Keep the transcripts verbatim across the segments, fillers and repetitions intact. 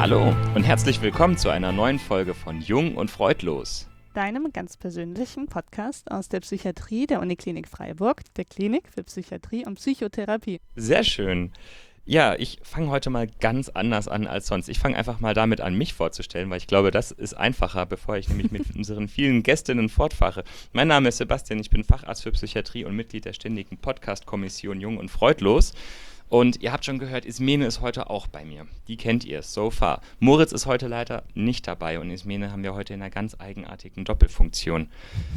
Hallo und herzlich willkommen zu einer neuen Folge von Jung und Freudlos. Deinem ganz persönlichen Podcast aus der Psychiatrie der Uniklinik Freiburg, der Klinik für Psychiatrie und Psychotherapie. Sehr schön. Ja, ich fange heute mal ganz anders an als sonst. Ich fange einfach mal damit an, mich vorzustellen, weil ich glaube, das ist einfacher, bevor ich nämlich mit unseren vielen Gästinnen fortfahre. Mein Name ist Sebastian, ich bin Facharzt für Psychiatrie und Mitglied der ständigen Podcast-Kommission Jung und Freudlos. Und ihr habt schon gehört, Ismene ist heute auch bei mir. Die kennt ihr, so far. Moritz ist heute leider nicht dabei und Ismene haben wir heute in einer ganz eigenartigen Doppelfunktion.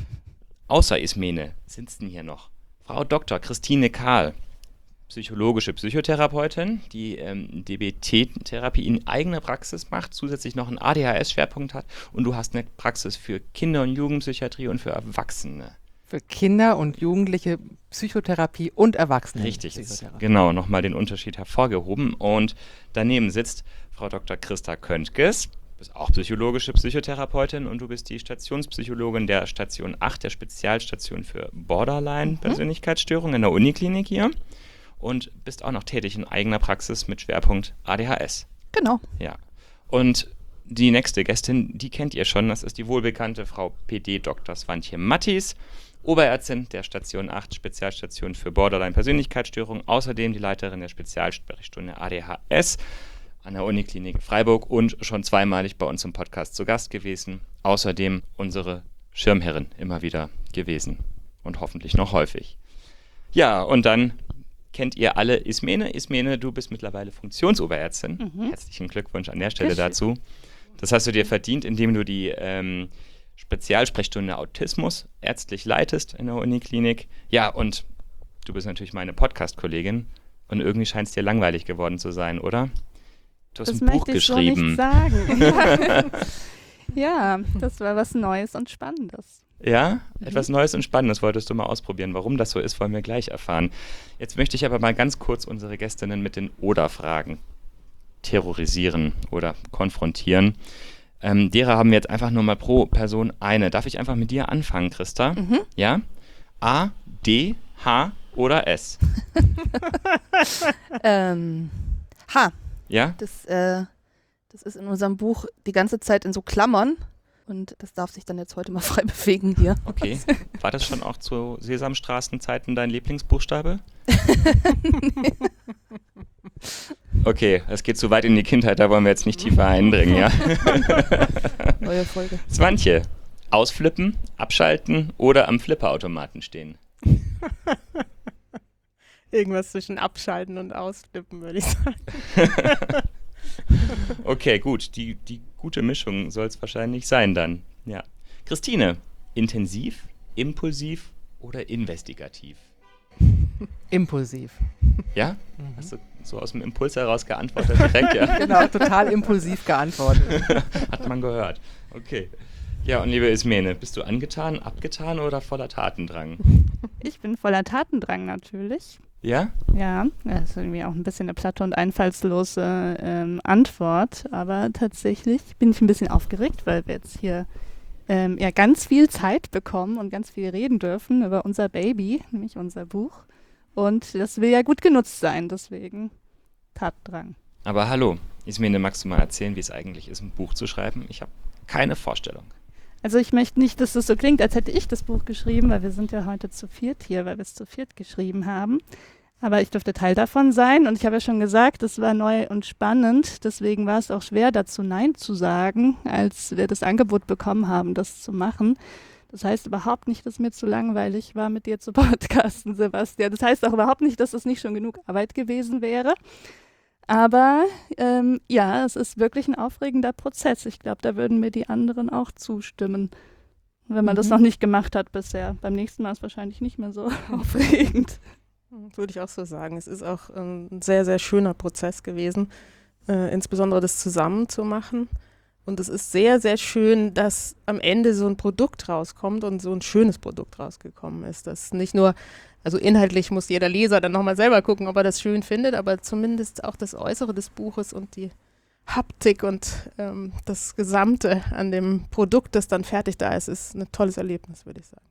Außer Ismene sitzen hier noch Frau Doktor Christine Kahl, psychologische Psychotherapeutin, die ähm, D B T-Therapie in eigener Praxis macht, zusätzlich noch einen A D H S-Schwerpunkt hat und du hast eine Praxis für Kinder- und Jugendpsychiatrie und für Erwachsene. Für Kinder und Jugendliche Psychotherapie und Erwachsene. Richtig, genau, nochmal den Unterschied hervorgehoben. Und daneben sitzt Frau Doktor Christa Köntges, du bist auch psychologische Psychotherapeutin und du bist die Stationspsychologin der Station acht, der Spezialstation für Borderline-Persönlichkeitsstörungen in der Uniklinik hier und bist auch noch tätig in eigener Praxis mit Schwerpunkt A D H S. Genau. Ja, und die nächste Gästin, die kennt ihr schon, das ist die wohlbekannte Frau P D Doktor Swantje Mattis, Oberärztin der Station acht, Spezialstation für Borderline-Persönlichkeitsstörung, außerdem die Leiterin der Spezialsprechstunde A D H S an der Uniklinik Freiburg und schon zweimalig bei uns im Podcast zu Gast gewesen. Außerdem unsere Schirmherrin immer wieder gewesen und hoffentlich noch häufig. Ja, und dann kennt ihr alle Ismene. Ismene, du bist mittlerweile Funktionsoberärztin. Mhm. Herzlichen Glückwunsch an der Stelle dazu. Das hast du dir verdient, indem du die ähm, Spezialsprechstunde Autismus ärztlich leitest in der Uniklinik. Ja, und du bist natürlich meine Podcast-Kollegin und irgendwie scheint es dir langweilig geworden zu sein, oder? Du hast das ein Buch möchte ich geschrieben. So nicht sagen. Ja, das war was Neues und Spannendes. Ja, etwas Neues und Spannendes wolltest du mal ausprobieren. Warum das so ist, wollen wir gleich erfahren. Jetzt möchte ich aber mal ganz kurz unsere Gästinnen mit den Oder-Fragen terrorisieren oder konfrontieren. Ähm, derer haben wir jetzt einfach nur mal pro Person eine. Darf ich einfach mit dir anfangen, Christa? Mhm. Ja? A, D, H oder S? ähm, H. Ja? Das, äh, das ist in unserem Buch die ganze Zeit in so Klammern und das darf sich dann jetzt heute mal frei bewegen hier. Okay. War das schon auch zu Sesamstraßenzeiten dein Lieblingsbuchstabe? Nee. Okay, es geht zu weit in die Kindheit, da wollen wir jetzt nicht tiefer eindringen, ja? Neue Folge. Swantje, ausflippen, abschalten oder am Flipperautomaten stehen? Irgendwas zwischen abschalten und ausflippen, würde ich sagen. Okay, gut, die, die gute Mischung soll es wahrscheinlich sein dann, ja. Christine, intensiv, impulsiv oder investigativ? Impulsiv. Ja? Mhm. Hast du so aus dem Impuls heraus geantwortet direkt, ja? Genau, total impulsiv geantwortet. Hat man gehört. Okay. Ja, und liebe Ismene, bist du angetan, abgetan oder voller Tatendrang? Ich bin voller Tatendrang natürlich. Ja? Ja, das ist irgendwie auch ein bisschen eine platte und einfallslose ähm, Antwort, aber tatsächlich bin ich ein bisschen aufgeregt, weil wir jetzt hier ähm, ja ganz viel Zeit bekommen und ganz viel reden dürfen über unser Baby, nämlich unser Buch. Und das will ja gut genutzt sein, deswegen Tatendrang. Aber hallo, Ismene, magst du mal erzählen, wie es eigentlich ist, ein Buch zu schreiben? Ich habe keine Vorstellung. Also ich möchte nicht, dass das so klingt, als hätte ich das Buch geschrieben, weil wir sind ja heute zu viert hier, weil wir es zu viert geschrieben haben. Aber ich durfte Teil davon sein und ich habe ja schon gesagt, es war neu und spannend. Deswegen war es auch schwer, dazu Nein zu sagen, als wir das Angebot bekommen haben, das zu machen. Das heißt überhaupt nicht, dass mir zu langweilig war, mit dir zu podcasten, Sebastian. Das heißt auch überhaupt nicht, dass es nicht schon genug Arbeit gewesen wäre. Aber ähm, ja, es ist wirklich ein aufregender Prozess. Ich glaube, da würden mir die anderen auch zustimmen, wenn man mhm. das noch nicht gemacht hat bisher. Beim nächsten Mal ist es wahrscheinlich nicht mehr so aufregend. Würde ich auch so sagen. Es ist auch ein sehr, sehr schöner Prozess gewesen, äh, insbesondere das zusammen zu machen. Und es ist sehr, sehr schön, dass am Ende so ein Produkt rauskommt und so ein schönes Produkt rausgekommen ist. Das nicht nur, also inhaltlich muss jeder Leser dann nochmal selber gucken, ob er das schön findet, aber zumindest auch das Äußere des Buches und die Haptik und ähm, das Gesamte an dem Produkt, das dann fertig da ist, ist ein tolles Erlebnis, würde ich sagen.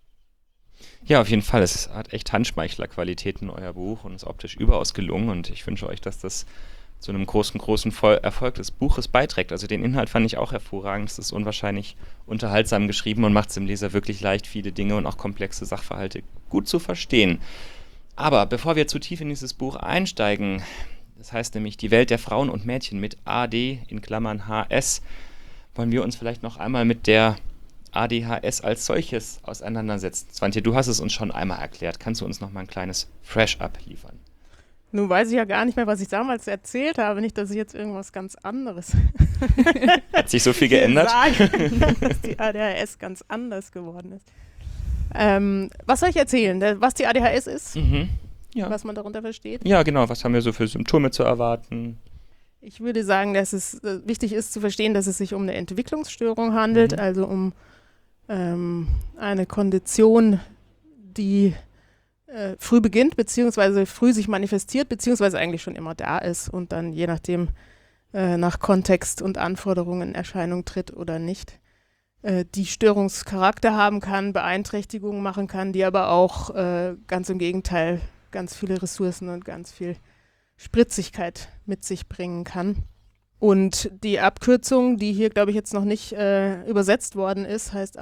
Ja, auf jeden Fall. Es hat echt Handschmeichler-Qualitäten, euer Buch, und ist optisch überaus gelungen. Und ich wünsche euch, dass das zu einem großen, großen Vol- Erfolg des Buches beiträgt. Also den Inhalt fand ich auch hervorragend. Es ist unwahrscheinlich unterhaltsam geschrieben und macht es dem Leser wirklich leicht, viele Dinge und auch komplexe Sachverhalte gut zu verstehen. Aber bevor wir zu tief in dieses Buch einsteigen, das heißt nämlich Die Welt der Frauen und Mädchen mit A D in Klammern H S, wollen wir uns vielleicht noch einmal mit der A D H S als solches auseinandersetzen. Swantje, du hast es uns schon einmal erklärt. Kannst du uns noch mal ein kleines Fresh-Up liefern? Nun weiß ich ja gar nicht mehr, was ich damals erzählt habe. Nicht, dass ich jetzt irgendwas ganz anderes Hat sich so viel geändert? Sagen, dass die A D H S ganz anders geworden ist. Ähm, was soll ich erzählen? Der, was die A D H S ist? Mhm. Ja. Was man darunter versteht? Ja, genau. Was haben wir so für Symptome zu erwarten? Ich würde sagen, dass es äh, wichtig ist zu verstehen, dass es sich um eine Entwicklungsstörung handelt, Mhm. also um ähm, eine Kondition, die äh, früh beginnt, beziehungsweise früh sich manifestiert, beziehungsweise eigentlich schon immer da ist und dann je nachdem äh, nach Kontext und Anforderungen in Erscheinung tritt oder nicht, äh, die Störungscharakter haben kann, Beeinträchtigungen machen kann, die aber auch äh, ganz im Gegenteil ganz viele Ressourcen und ganz viel Spritzigkeit mit sich bringen kann. Und die Abkürzung, die hier, glaube ich, jetzt noch nicht äh, übersetzt worden ist, heißt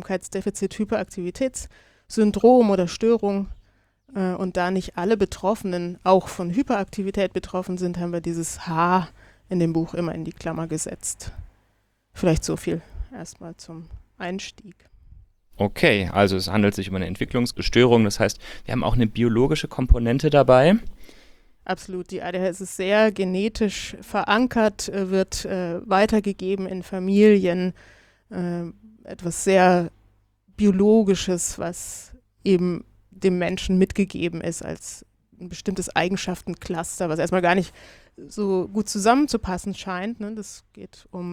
Aufmerksamkeitsdefizit-Hyperaktivitätssyndrom oder Störung. Äh, und da nicht alle Betroffenen auch von Hyperaktivität betroffen sind, haben wir dieses H in dem Buch immer in die Klammer gesetzt. Vielleicht so viel erstmal zum Einstieg. Okay, also es handelt sich um eine Entwicklungsstörung. Das heißt, wir haben auch eine biologische Komponente dabei. Absolut, die A D H S ist sehr genetisch verankert, äh, wird äh, weitergegeben in Familien, äh, etwas sehr Biologisches, was eben dem Menschen mitgegeben ist als ein bestimmtes Eigenschaftencluster, was erstmal gar nicht so gut zusammenzupassen scheint. Ne? Das geht um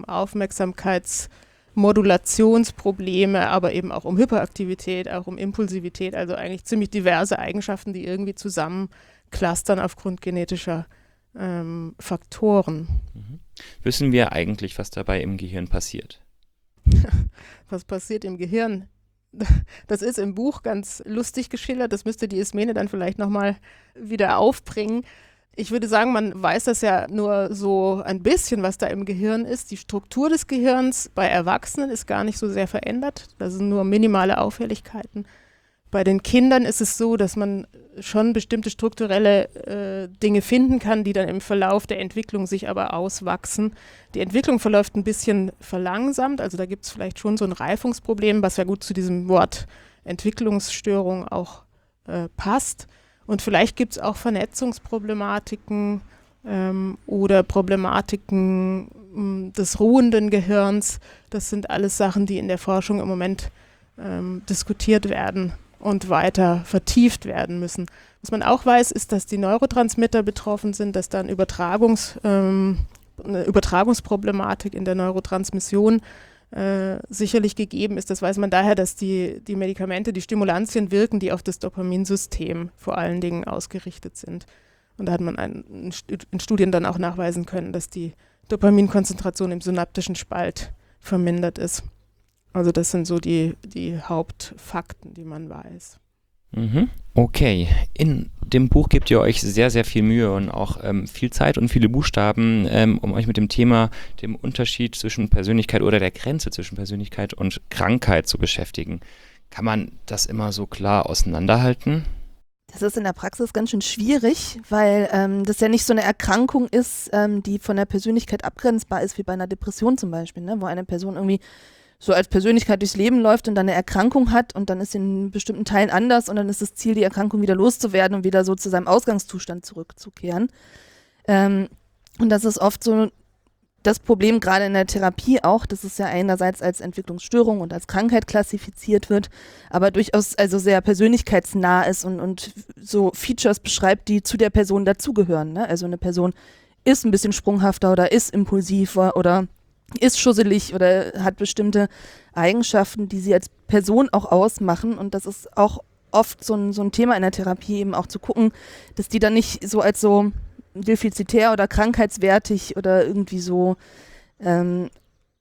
Aufmerksamkeitsmodulationsprobleme, aber eben auch um Hyperaktivität, auch um Impulsivität, also eigentlich ziemlich diverse Eigenschaften, die irgendwie zusammen clustern aufgrund genetischer ähm, Faktoren. Mhm. Wissen wir eigentlich, was dabei im Gehirn passiert? Was passiert im Gehirn? Das ist im Buch ganz lustig geschildert. Das müsste die Ismene dann vielleicht nochmal wieder aufbringen. Ich würde sagen, man weiß das ja nur so ein bisschen, was da im Gehirn ist. Die Struktur des Gehirns bei Erwachsenen ist gar nicht so sehr verändert. Das sind nur minimale Auffälligkeiten. Bei den Kindern ist es so, dass man schon bestimmte strukturelle äh, Dinge finden kann, die dann im Verlauf der Entwicklung sich aber auswachsen. Die Entwicklung verläuft ein bisschen verlangsamt, also da gibt es vielleicht schon so ein Reifungsproblem, was ja gut zu diesem Wort Entwicklungsstörung auch äh, passt. Und vielleicht gibt es auch Vernetzungsproblematiken ähm, oder Problematiken mh, des ruhenden Gehirns. Das sind alles Sachen, die in der Forschung im Moment ähm, diskutiert werden und weiter vertieft werden müssen. Was man auch weiß, ist, dass die Neurotransmitter betroffen sind, dass da ein Übertragungs, ähm, eine Übertragungsproblematik in der Neurotransmission äh, sicherlich gegeben ist. Das weiß man daher, dass die, die Medikamente, die Stimulantien wirken, die auf das Dopaminsystem vor allen Dingen ausgerichtet sind. Und da hat man ein, in Studien dann auch nachweisen können, dass die Dopaminkonzentration im synaptischen Spalt vermindert ist. Also das sind so die, die Hauptfakten, die man weiß. Mhm. Okay, in dem Buch gebt ihr euch sehr, sehr viel Mühe und auch ähm, viel Zeit und viele Buchstaben, ähm, um euch mit dem Thema, dem Unterschied zwischen Persönlichkeit oder der Grenze zwischen Persönlichkeit und Krankheit zu beschäftigen. Kann man das immer so klar auseinanderhalten? Das ist in der Praxis ganz schön schwierig, weil ähm, das ja nicht so eine Erkrankung ist, ähm, die von der Persönlichkeit abgrenzbar ist, wie bei einer Depression zum Beispiel, ne? Wo eine Person irgendwie so als Persönlichkeit durchs Leben läuft und dann eine Erkrankung hat und dann ist sie in bestimmten Teilen anders und dann ist das Ziel, die Erkrankung wieder loszuwerden und wieder so zu seinem Ausgangszustand zurückzukehren. Ähm, und das ist oft so das Problem, gerade in der Therapie auch, dass es ja einerseits als Entwicklungsstörung und als Krankheit klassifiziert wird, aber durchaus also sehr persönlichkeitsnah ist und, und so Features beschreibt, die zu der Person dazugehören. Ne? Also eine Person ist ein bisschen sprunghafter oder ist impulsiver oder ist schusselig oder hat bestimmte Eigenschaften, die sie als Person auch ausmachen. Und das ist auch oft so ein, so ein Thema in der Therapie, eben auch zu gucken, dass die dann nicht so als so defizitär oder krankheitswertig oder irgendwie so ähm,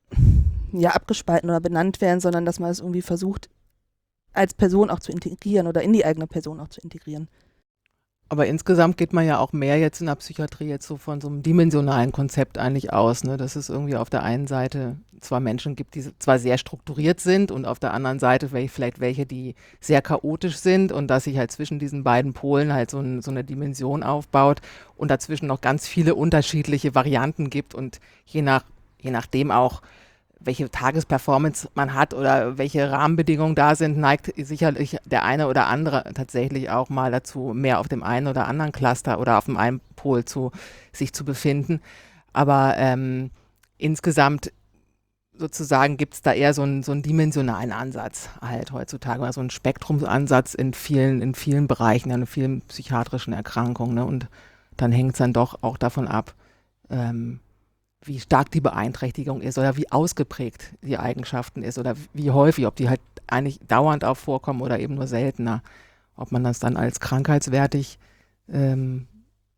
ja, abgespalten oder benannt werden, sondern dass man es irgendwie versucht, als Person auch zu integrieren oder in die eigene Person auch zu integrieren. Aber insgesamt geht man ja auch mehr jetzt in der Psychiatrie jetzt so von so einem dimensionalen Konzept eigentlich aus, ne? Dass es irgendwie auf der einen Seite zwar Menschen gibt, die zwar sehr strukturiert sind und auf der anderen Seite wel- vielleicht welche, die sehr chaotisch sind und dass sich halt zwischen diesen beiden Polen halt so, ein, so eine Dimension aufbaut und dazwischen noch ganz viele unterschiedliche Varianten gibt und je nach, je nachdem auch, welche Tagesperformance man hat oder welche Rahmenbedingungen da sind, neigt sicherlich der eine oder andere tatsächlich auch mal dazu, mehr auf dem einen oder anderen Cluster oder auf dem einen Pol zu sich zu befinden. Aber ähm, insgesamt sozusagen gibt es da eher so einen, so einen dimensionalen Ansatz halt heutzutage, oder so einen Spektrumsansatz in vielen, in vielen Bereichen, in vielen psychiatrischen Erkrankungen. Ne? Und dann hängt es dann doch auch davon ab, ähm, wie stark die Beeinträchtigung ist oder wie ausgeprägt die Eigenschaften ist oder wie häufig, ob die halt eigentlich dauernd auch vorkommen oder eben nur seltener. Ob man das dann als krankheitswertig ähm,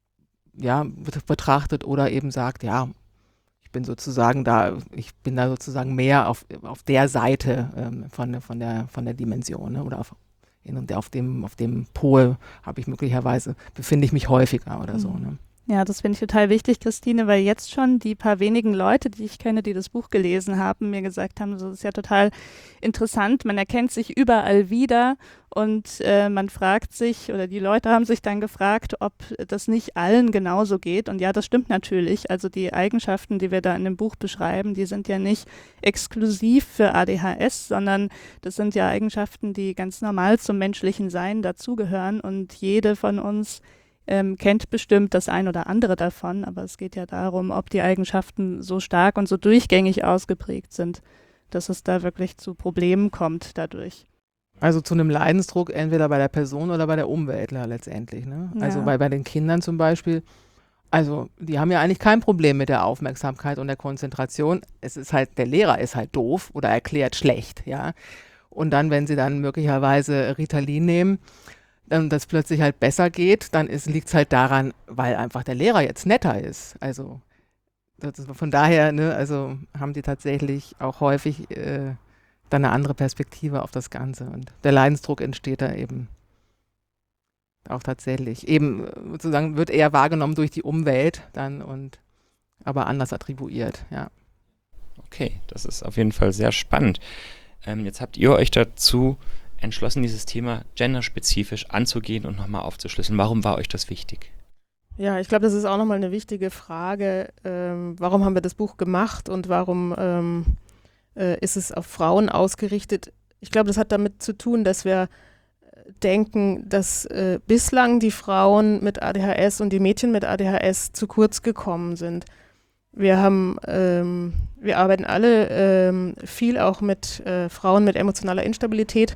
ja, betrachtet oder eben sagt, ja, ich bin sozusagen da, ich bin da sozusagen mehr auf, auf der Seite ähm, von, von, der, von der Dimension, ne? Oder auf, in, auf, dem, auf dem Pol habe ich möglicherweise, befinde ich mich häufiger oder so. Ne? Ja, das finde ich total wichtig, Christine, weil jetzt schon die paar wenigen Leute, die ich kenne, die das Buch gelesen haben, mir gesagt haben, so, das ist ja total interessant, man erkennt sich überall wieder und äh, man fragt sich, oder die Leute haben sich dann gefragt, ob das nicht allen genauso geht. Und ja, das stimmt natürlich. Also die Eigenschaften, die wir da in dem Buch beschreiben, die sind ja nicht exklusiv für A D H S, sondern das sind ja Eigenschaften, die ganz normal zum menschlichen Sein dazugehören und jede von uns Ähm, kennt bestimmt das ein oder andere davon, aber es geht ja darum, ob die Eigenschaften so stark und so durchgängig ausgeprägt sind, dass es da wirklich zu Problemen kommt dadurch. Also zu einem Leidensdruck entweder bei der Person oder bei der Umwelt ja, letztendlich. Ne? Ja. Also bei, bei den Kindern zum Beispiel, also die haben ja eigentlich kein Problem mit der Aufmerksamkeit und der Konzentration. Es ist halt, der Lehrer ist halt doof oder erklärt schlecht, ja. Und dann, wenn sie dann möglicherweise Ritalin nehmen, dann das plötzlich halt besser geht, dann liegt es halt daran, weil einfach der Lehrer jetzt netter ist. Also das ist, von daher, ne, also haben die tatsächlich auch häufig äh, dann eine andere Perspektive auf das Ganze. Und der Leidensdruck entsteht da eben auch tatsächlich. Eben sozusagen wird eher wahrgenommen durch die Umwelt dann und aber anders attribuiert, ja. Okay, das ist auf jeden Fall sehr spannend. Ähm, jetzt habt ihr euch dazu entschlossen, dieses Thema genderspezifisch anzugehen und nochmal aufzuschlüsseln. Warum war euch das wichtig? Ja, ich glaube, das ist auch nochmal eine wichtige Frage. Ähm, warum haben wir das Buch gemacht und warum ähm, äh, ist es auf Frauen ausgerichtet? Ich glaube, das hat damit zu tun, dass wir denken, dass äh, bislang die Frauen mit A D H S und die Mädchen mit A D H S zu kurz gekommen sind. Wir haben, ähm, wir arbeiten alle ähm, viel auch mit äh, Frauen mit emotionaler Instabilität.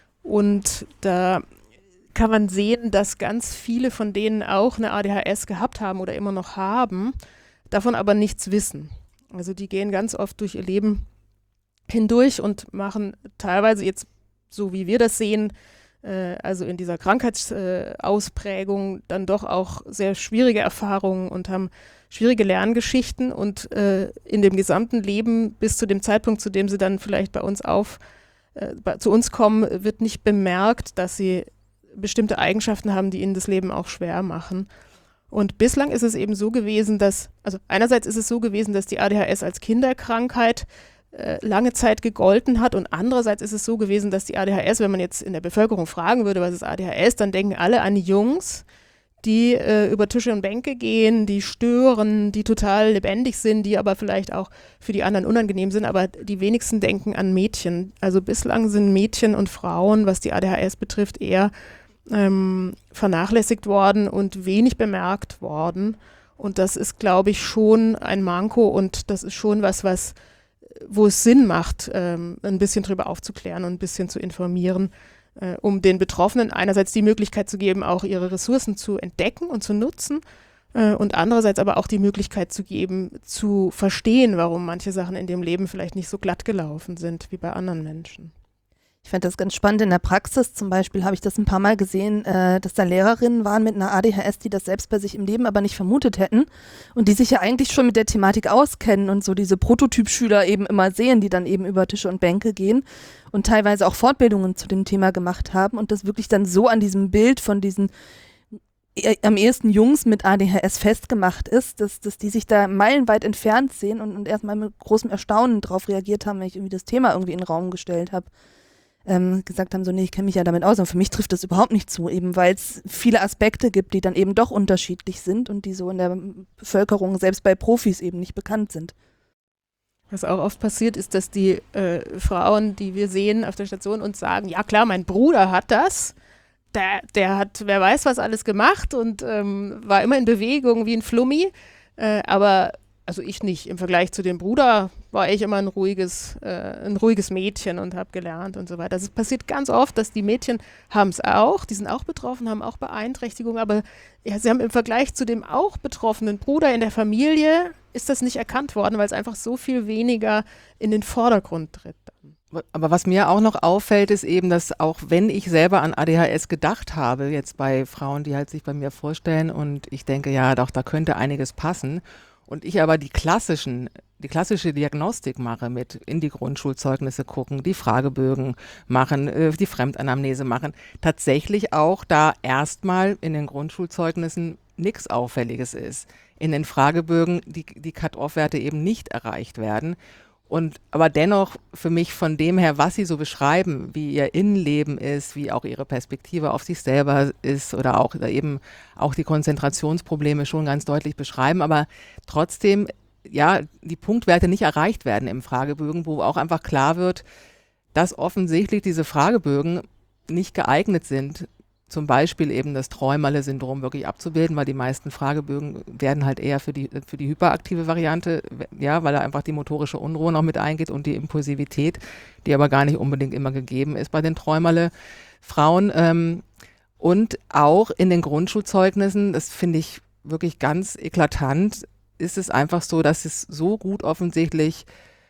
Und da kann man sehen, dass ganz viele von denen auch eine A D H S gehabt haben oder immer noch haben, davon aber nichts wissen. Also die gehen ganz oft durch ihr Leben hindurch und machen teilweise jetzt, so wie wir das sehen, äh, also in dieser Krankheitsausprägung äh, dann doch auch sehr schwierige Erfahrungen und haben schwierige Lerngeschichten und äh, in dem gesamten Leben bis zu dem Zeitpunkt, zu dem sie dann vielleicht bei uns auf Bei, zu uns kommen, wird nicht bemerkt, dass sie bestimmte Eigenschaften haben, die ihnen das Leben auch schwer machen. Und bislang ist es eben so gewesen, dass, also einerseits ist es so gewesen, dass die A D H S als Kinderkrankheit äh, lange Zeit gegolten hat und andererseits ist es so gewesen, dass die A D H S, wenn man jetzt in der Bevölkerung fragen würde, was ist A D H S, dann denken alle an Jungs, die äh, über Tische und Bänke gehen, die stören, die total lebendig sind, die aber vielleicht auch für die anderen unangenehm sind, aber die wenigsten denken an Mädchen. Also bislang sind Mädchen und Frauen, was die A D H S betrifft, eher ähm, vernachlässigt worden und wenig bemerkt worden. Und das ist, glaube ich, schon ein Manko und das ist schon was, was wo es Sinn macht, ähm, ein bisschen drüber aufzuklären und ein bisschen zu informieren, Äh, um den Betroffenen einerseits die Möglichkeit zu geben, auch ihre Ressourcen zu entdecken und zu nutzen äh, und andererseits aber auch die Möglichkeit zu geben, zu verstehen, warum manche Sachen in dem Leben vielleicht nicht so glatt gelaufen sind wie bei anderen Menschen. Ich fand das ganz spannend. In der Praxis zum Beispiel habe ich das ein paar Mal gesehen, äh, dass da Lehrerinnen waren mit einer A D H S, die das selbst bei sich im Leben aber nicht vermutet hätten und die sich ja eigentlich schon mit der Thematik auskennen und so diese Prototypschüler eben immer sehen, die dann eben über Tische und Bänke gehen und teilweise auch Fortbildungen zu dem Thema gemacht haben und das wirklich dann so an diesem Bild von diesen am ehesten Jungs mit A D H S festgemacht ist, dass, dass die sich da meilenweit entfernt sehen und, und erstmal mit großem Erstaunen drauf reagiert haben, wenn ich irgendwie das Thema irgendwie in den Raum gestellt habe. Ähm, gesagt haben, so nee, ich kenne mich ja damit aus, aber für mich trifft das überhaupt nicht zu, eben weil es viele Aspekte gibt, die dann eben doch unterschiedlich sind und die so in der Bevölkerung, selbst bei Profis eben nicht bekannt sind. Was auch oft passiert, ist, dass die äh, Frauen, die wir sehen auf der Station, uns sagen, ja klar, mein Bruder hat das, der, der hat, wer weiß was alles gemacht und ähm, war immer in Bewegung wie ein Flummi, äh, aber also ich nicht. Im Vergleich zu dem Bruder war ich immer ein ruhiges, äh, ein ruhiges Mädchen und habe gelernt und so weiter. Also es passiert ganz oft, dass die Mädchen haben es auch, die sind auch betroffen, haben auch Beeinträchtigungen, aber ja, sie haben im Vergleich zu dem auch betroffenen Bruder in der Familie, ist das nicht erkannt worden, weil es einfach so viel weniger in den Vordergrund tritt. Aber was mir auch noch auffällt, ist eben, dass auch wenn ich selber an A D H S gedacht habe, jetzt bei Frauen, die halt sich bei mir vorstellen und ich denke, ja, doch, da könnte einiges passen, und ich aber die klassischen, die klassische Diagnostik mache, mit in die Grundschulzeugnisse gucken, die Fragebögen machen, äh, die Fremdanamnese machen, tatsächlich auch da erstmal in den Grundschulzeugnissen nichts Auffälliges ist. In den Fragebögen die, die Cut-Off-Werte eben nicht erreicht werden. Und aber dennoch für mich von dem her, was sie so beschreiben, wie ihr Innenleben ist, wie auch ihre Perspektive auf sich selber ist oder auch eben auch die Konzentrationsprobleme schon ganz deutlich beschreiben, aber trotzdem ja die Punktwerte nicht erreicht werden im Fragebögen, wo auch einfach klar wird, dass offensichtlich diese Fragebögen nicht geeignet sind, zum Beispiel eben das Treumalle-Syndrom wirklich abzubilden, weil die meisten Fragebögen werden halt eher für die, für die hyperaktive Variante, ja, weil da einfach die motorische Unruhe noch mit eingeht und die Impulsivität, die aber gar nicht unbedingt immer gegeben ist bei den Treumalle-Frauen. Ähm, und auch in den Grundschulzeugnissen, das finde ich wirklich ganz eklatant, ist es einfach so, dass es so gut offensichtlich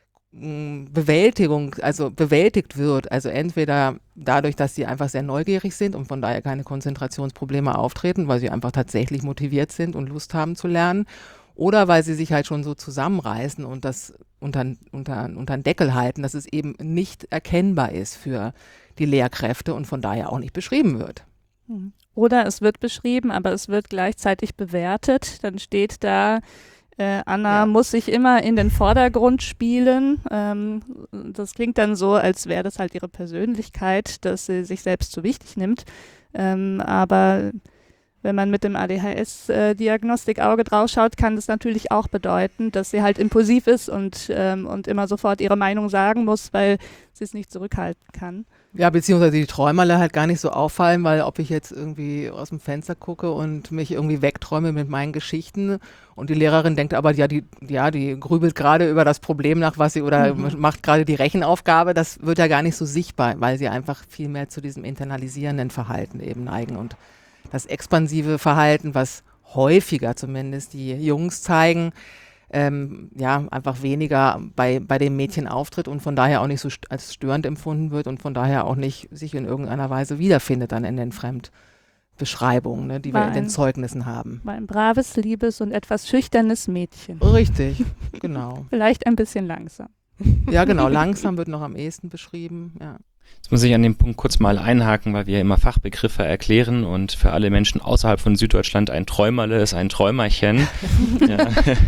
Bewältigung, also bewältigt wird, also entweder dadurch, dass sie einfach sehr neugierig sind und von daher keine Konzentrationsprobleme auftreten, weil sie einfach tatsächlich motiviert sind und Lust haben zu lernen, oder weil sie sich halt schon so zusammenreißen und das unter, unter, unter den Deckel halten, dass es eben nicht erkennbar ist für die Lehrkräfte und von daher auch nicht beschrieben wird. Oder es wird beschrieben, aber es wird gleichzeitig bewertet, dann steht da, Äh, Anna ja. muss sich immer in den Vordergrund spielen. Ähm, das klingt dann so, als wäre das halt ihre Persönlichkeit, dass sie sich selbst zu wichtig nimmt. Ähm, aber wenn man mit dem A D H S-Diagnostikauge draufschaut, kann das natürlich auch bedeuten, dass sie halt impulsiv ist und, ähm, und immer sofort ihre Meinung sagen muss, weil sie es nicht zurückhalten kann. Ja, beziehungsweise die Träumerle halt gar nicht so auffallen, weil ob ich jetzt irgendwie aus dem Fenster gucke und mich irgendwie wegträume mit meinen Geschichten und die Lehrerin denkt aber, ja, die, ja, die grübelt gerade über das Problem nach, was sie oder mhm. macht gerade die Rechenaufgabe, das wird ja gar nicht so sichtbar, weil sie einfach viel mehr zu diesem internalisierenden Verhalten eben neigen und das expansive Verhalten, was häufiger zumindest die Jungs zeigen, Ähm, ja, einfach weniger bei, bei dem Mädchen auftritt und von daher auch nicht so st- als störend empfunden wird und von daher auch nicht sich in irgendeiner Weise wiederfindet dann in den Fremdbeschreibungen, ne, die war wir in den ein, Zeugnissen haben. War ein braves, liebes und etwas schüchternes Mädchen. Richtig, genau. Vielleicht ein bisschen langsam. Ja, genau, langsam wird noch am ehesten beschrieben, ja. Jetzt muss ich an dem Punkt kurz mal einhaken, weil wir immer Fachbegriffe erklären und für alle Menschen außerhalb von Süddeutschland ein Träumerle ist ein Träumerchen. ja.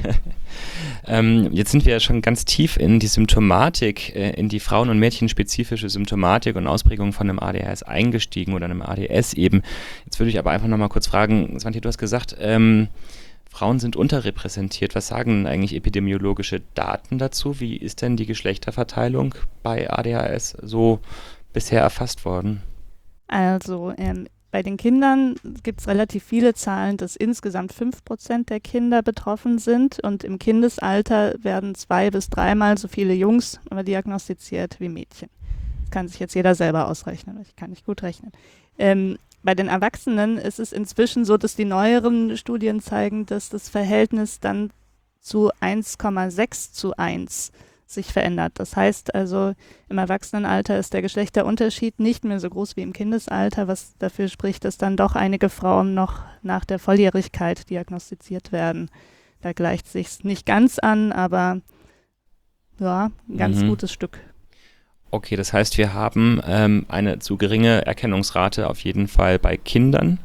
ähm, jetzt sind wir ja schon ganz tief in die Symptomatik, äh, in die Frauen- und Mädchenspezifische Symptomatik und Ausprägung von einem A D H S eingestiegen oder einem A D S eben. Jetzt würde ich aber einfach nochmal kurz fragen, Svante, du hast gesagt, ähm, Frauen sind unterrepräsentiert. Was sagen eigentlich epidemiologische Daten dazu? Wie ist denn die Geschlechterverteilung bei A D H S so bisher erfasst worden? Also ähm, bei den Kindern gibt es relativ viele Zahlen, dass insgesamt fünf Prozent der Kinder betroffen sind und im Kindesalter werden zwei- bis dreimal so viele Jungs diagnostiziert wie Mädchen. Das kann sich jetzt jeder selber ausrechnen, ich kann nicht gut rechnen. Ähm, Bei den Erwachsenen ist es inzwischen so, dass die neueren Studien zeigen, dass das Verhältnis dann zu eins Komma sechs zu eins sich verändert. Das heißt also, im Erwachsenenalter ist der Geschlechterunterschied nicht mehr so groß wie im Kindesalter, was dafür spricht, dass dann doch einige Frauen noch nach der Volljährigkeit diagnostiziert werden. Da gleicht es sich nicht ganz an, aber ja, ein ganz mhm. gutes Stück. Okay, das heißt, wir haben ähm, eine zu geringe Erkennungsrate auf jeden Fall bei Kindern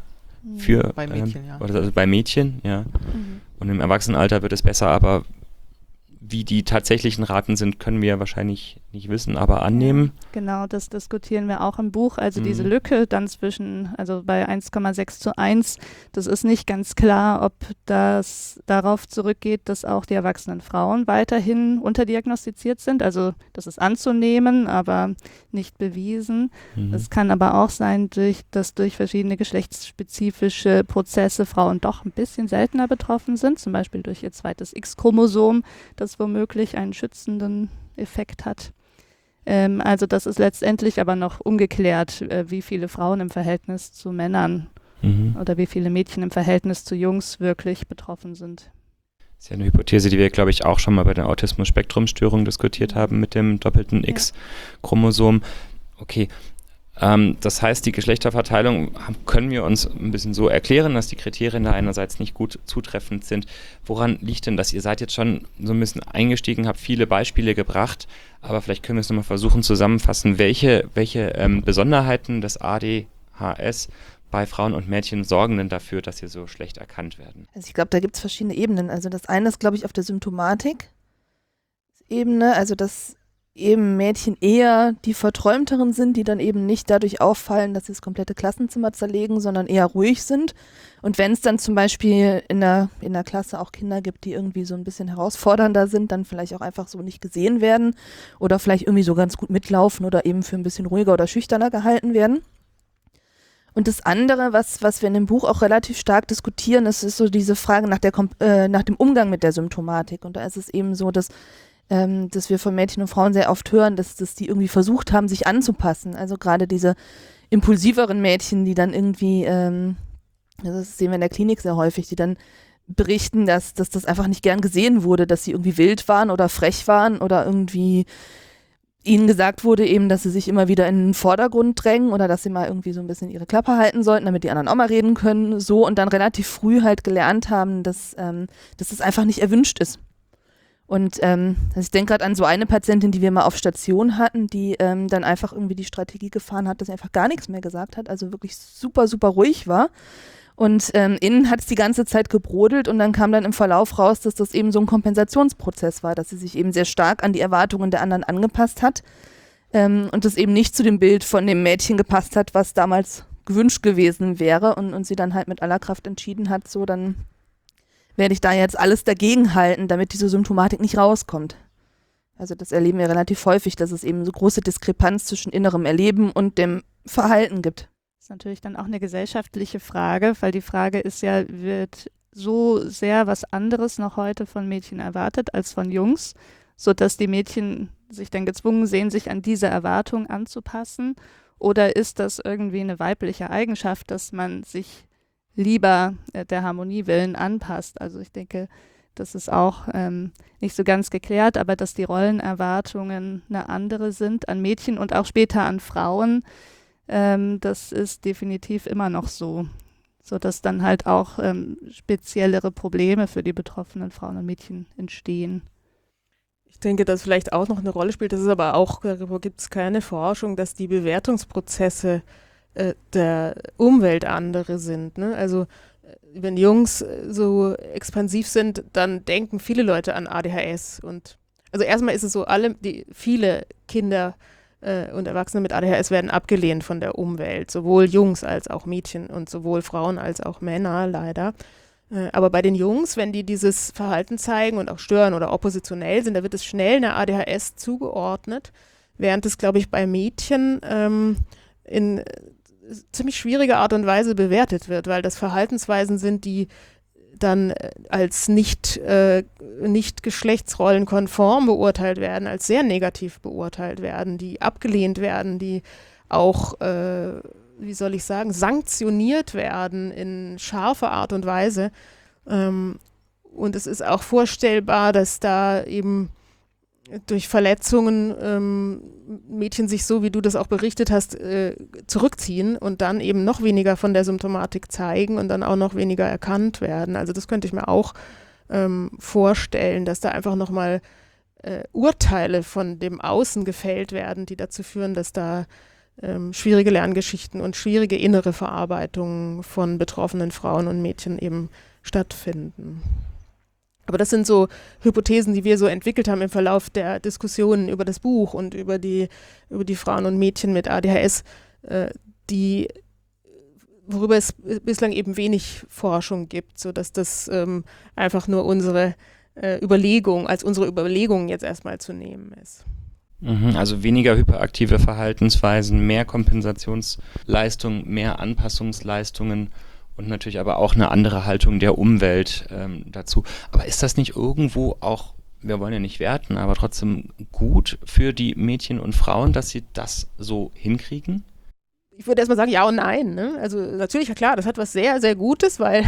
für Bei Mädchen, ähm, ja. oder also bei Mädchen, ja. Mhm. Und im Erwachsenenalter wird es besser, aber wie die tatsächlichen Raten sind, können wir wahrscheinlich nicht wissen, aber annehmen. Genau, das diskutieren wir auch im Buch. Also Mhm. diese Lücke dann zwischen, also bei eins Komma sechs zu eins, das ist nicht ganz klar, ob das darauf zurückgeht, dass auch die erwachsenen Frauen weiterhin unterdiagnostiziert sind. Also das ist anzunehmen, aber nicht bewiesen. Mhm. Es kann aber auch sein, durch, dass durch verschiedene geschlechtsspezifische Prozesse Frauen doch ein bisschen seltener betroffen sind, zum Beispiel durch ihr zweites X-Chromosom, das womöglich einen schützenden Effekt hat. Ähm, also das ist letztendlich aber noch ungeklärt, äh, wie viele Frauen im Verhältnis zu Männern Mhm. oder wie viele Mädchen im Verhältnis zu Jungs wirklich betroffen sind. Das ist ja eine Hypothese, die wir, glaube ich, auch schon mal bei der Autismus-Spektrum-Störung diskutiert haben mit dem doppelten Ja. X-Chromosom. Okay, ähm, das heißt, die Geschlechterverteilung haben, können wir uns ein bisschen so erklären, dass die Kriterien da einerseits nicht gut zutreffend sind. Woran liegt denn das? Ihr seid jetzt schon so ein bisschen eingestiegen, habt viele Beispiele gebracht, aber vielleicht können wir es nochmal versuchen zusammenfassen, welche, welche ähm, Besonderheiten des A D H S bei Frauen und Mädchen sorgen denn dafür, dass sie so schlecht erkannt werden? Also ich glaube, da gibt es verschiedene Ebenen. Also das eine ist, glaube ich, auf der Symptomatik-Ebene, also dass eben Mädchen eher die Verträumteren sind, die dann eben nicht dadurch auffallen, dass sie das komplette Klassenzimmer zerlegen, sondern eher ruhig sind. Und wenn es dann zum Beispiel in der, in der Klasse auch Kinder gibt, die irgendwie so ein bisschen herausfordernder sind, dann vielleicht auch einfach so nicht gesehen werden oder vielleicht irgendwie so ganz gut mitlaufen oder eben für ein bisschen ruhiger oder schüchterner gehalten werden. Und das andere, was, was wir in dem Buch auch relativ stark diskutieren, ist, ist so diese Frage nach, der, äh, nach dem Umgang mit der Symptomatik. Und da ist es eben so, dass Ähm, dass wir von Mädchen und Frauen sehr oft hören, dass, dass die irgendwie versucht haben, sich anzupassen. Also gerade diese impulsiveren Mädchen, die dann irgendwie, ähm, das sehen wir in der Klinik sehr häufig, die dann berichten, dass, dass das einfach nicht gern gesehen wurde, dass sie irgendwie wild waren oder frech waren oder irgendwie ihnen gesagt wurde eben, dass sie sich immer wieder in den Vordergrund drängen oder dass sie mal irgendwie so ein bisschen ihre Klappe halten sollten, damit die anderen auch mal reden können, so, und dann relativ früh halt gelernt haben, dass, ähm, dass das einfach nicht erwünscht ist. Und ähm, also ich denke gerade an so eine Patientin, die wir mal auf Station hatten, die ähm, dann einfach irgendwie die Strategie gefahren hat, dass sie einfach gar nichts mehr gesagt hat, also wirklich super, super ruhig war. Und ähm, innen hat es die ganze Zeit gebrodelt und dann kam dann im Verlauf raus, dass das eben so ein Kompensationsprozess war, dass sie sich eben sehr stark an die Erwartungen der anderen angepasst hat ähm, und das eben nicht zu dem Bild von dem Mädchen gepasst hat, was damals gewünscht gewesen wäre, und, und sie dann halt mit aller Kraft entschieden hat, so dann werde ich da jetzt alles dagegen halten, damit diese Symptomatik nicht rauskommt. Also das erleben wir relativ häufig, dass es eben so große Diskrepanz zwischen innerem Erleben und dem Verhalten gibt. Das ist natürlich dann auch eine gesellschaftliche Frage, weil die Frage ist ja, wird so sehr was anderes noch heute von Mädchen erwartet als von Jungs, sodass die Mädchen sich dann gezwungen sehen, sich an diese Erwartung anzupassen? Oder ist das irgendwie eine weibliche Eigenschaft, dass man sich lieber äh, der Harmonie willen anpasst? Also ich denke, das ist auch ähm, nicht so ganz geklärt, aber dass die Rollenerwartungen eine andere sind an Mädchen und auch später an Frauen, ähm, das ist definitiv immer noch so, sodass dann halt auch ähm, speziellere Probleme für die betroffenen Frauen und Mädchen entstehen. Ich denke, dass vielleicht auch noch eine Rolle spielt, das ist aber auch, darüber gibt es keine Forschung, dass die Bewertungsprozesse der Umwelt andere sind. Ne? Also wenn Jungs so expansiv sind, dann denken viele Leute an A D H S. Und also erstmal ist es so, alle, die, viele Kinder äh, und Erwachsene mit A D H S werden abgelehnt von der Umwelt, sowohl Jungs als auch Mädchen und sowohl Frauen als auch Männer leider. Äh, aber bei den Jungs, wenn die dieses Verhalten zeigen und auch stören oder oppositionell sind, da wird es schnell einer A D H S zugeordnet, während es, glaube ich, bei Mädchen ähm, in ziemlich schwierige Art und Weise bewertet wird, weil das Verhaltensweisen sind, die dann als nicht, äh, nicht geschlechtsrollenkonform beurteilt werden, als sehr negativ beurteilt werden, die abgelehnt werden, die auch, äh, wie soll ich sagen, sanktioniert werden in scharfer Art und Weise. Ähm, und es ist auch vorstellbar, dass da eben durch Verletzungen ähm, Mädchen sich so, wie du das auch berichtet hast, äh, zurückziehen und dann eben noch weniger von der Symptomatik zeigen und dann auch noch weniger erkannt werden. Also das könnte ich mir auch ähm, vorstellen, dass da einfach nochmal äh, Urteile von dem Außen gefällt werden, die dazu führen, dass da ähm, schwierige Lerngeschichten und schwierige innere Verarbeitungen von betroffenen Frauen und Mädchen eben stattfinden. Aber das sind so Hypothesen, die wir so entwickelt haben im Verlauf der Diskussionen über das Buch und über die, über die Frauen und Mädchen mit A D H S, äh, die, worüber es bislang eben wenig Forschung gibt, sodass das ähm, einfach nur unsere äh, Überlegung, als unsere Überlegung jetzt erstmal zu nehmen ist. Mhm, also weniger hyperaktive Verhaltensweisen, mehr Kompensationsleistungen, mehr Anpassungsleistungen. Und natürlich aber auch eine andere Haltung der Umwelt ähm, dazu. Aber ist das nicht irgendwo auch, wir wollen ja nicht werten, aber trotzdem gut für die Mädchen und Frauen, dass sie das so hinkriegen? Ich würde erstmal sagen, ja und nein. Ne? Also natürlich, ja klar, das hat was sehr, sehr Gutes, weil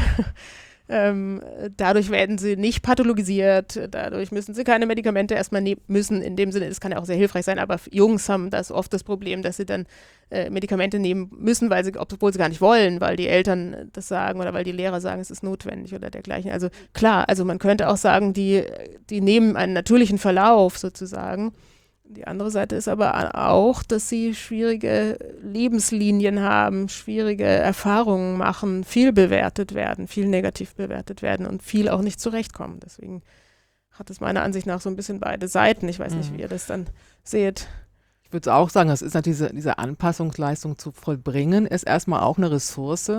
ähm, dadurch werden sie nicht pathologisiert, dadurch müssen sie keine Medikamente erstmal nehmen müssen. In dem Sinne, das kann ja auch sehr hilfreich sein, aber Jungs haben das oft das Problem, dass sie dann äh, Medikamente nehmen müssen, weil sie, obwohl sie gar nicht wollen, weil die Eltern das sagen oder weil die Lehrer sagen, es ist notwendig oder dergleichen. Also klar, also man könnte auch sagen, die, die nehmen einen natürlichen Verlauf sozusagen. Die andere Seite ist aber auch, dass sie schwierige Lebenslinien haben, schwierige Erfahrungen machen, viel bewertet werden, viel negativ bewertet werden und viel auch nicht zurechtkommen. Deswegen hat es meiner Ansicht nach so ein bisschen beide Seiten. Ich weiß nicht, wie ihr das dann seht. Ich würde auch sagen, das ist natürlich diese, diese Anpassungsleistung zu vollbringen, ist erstmal auch eine Ressource.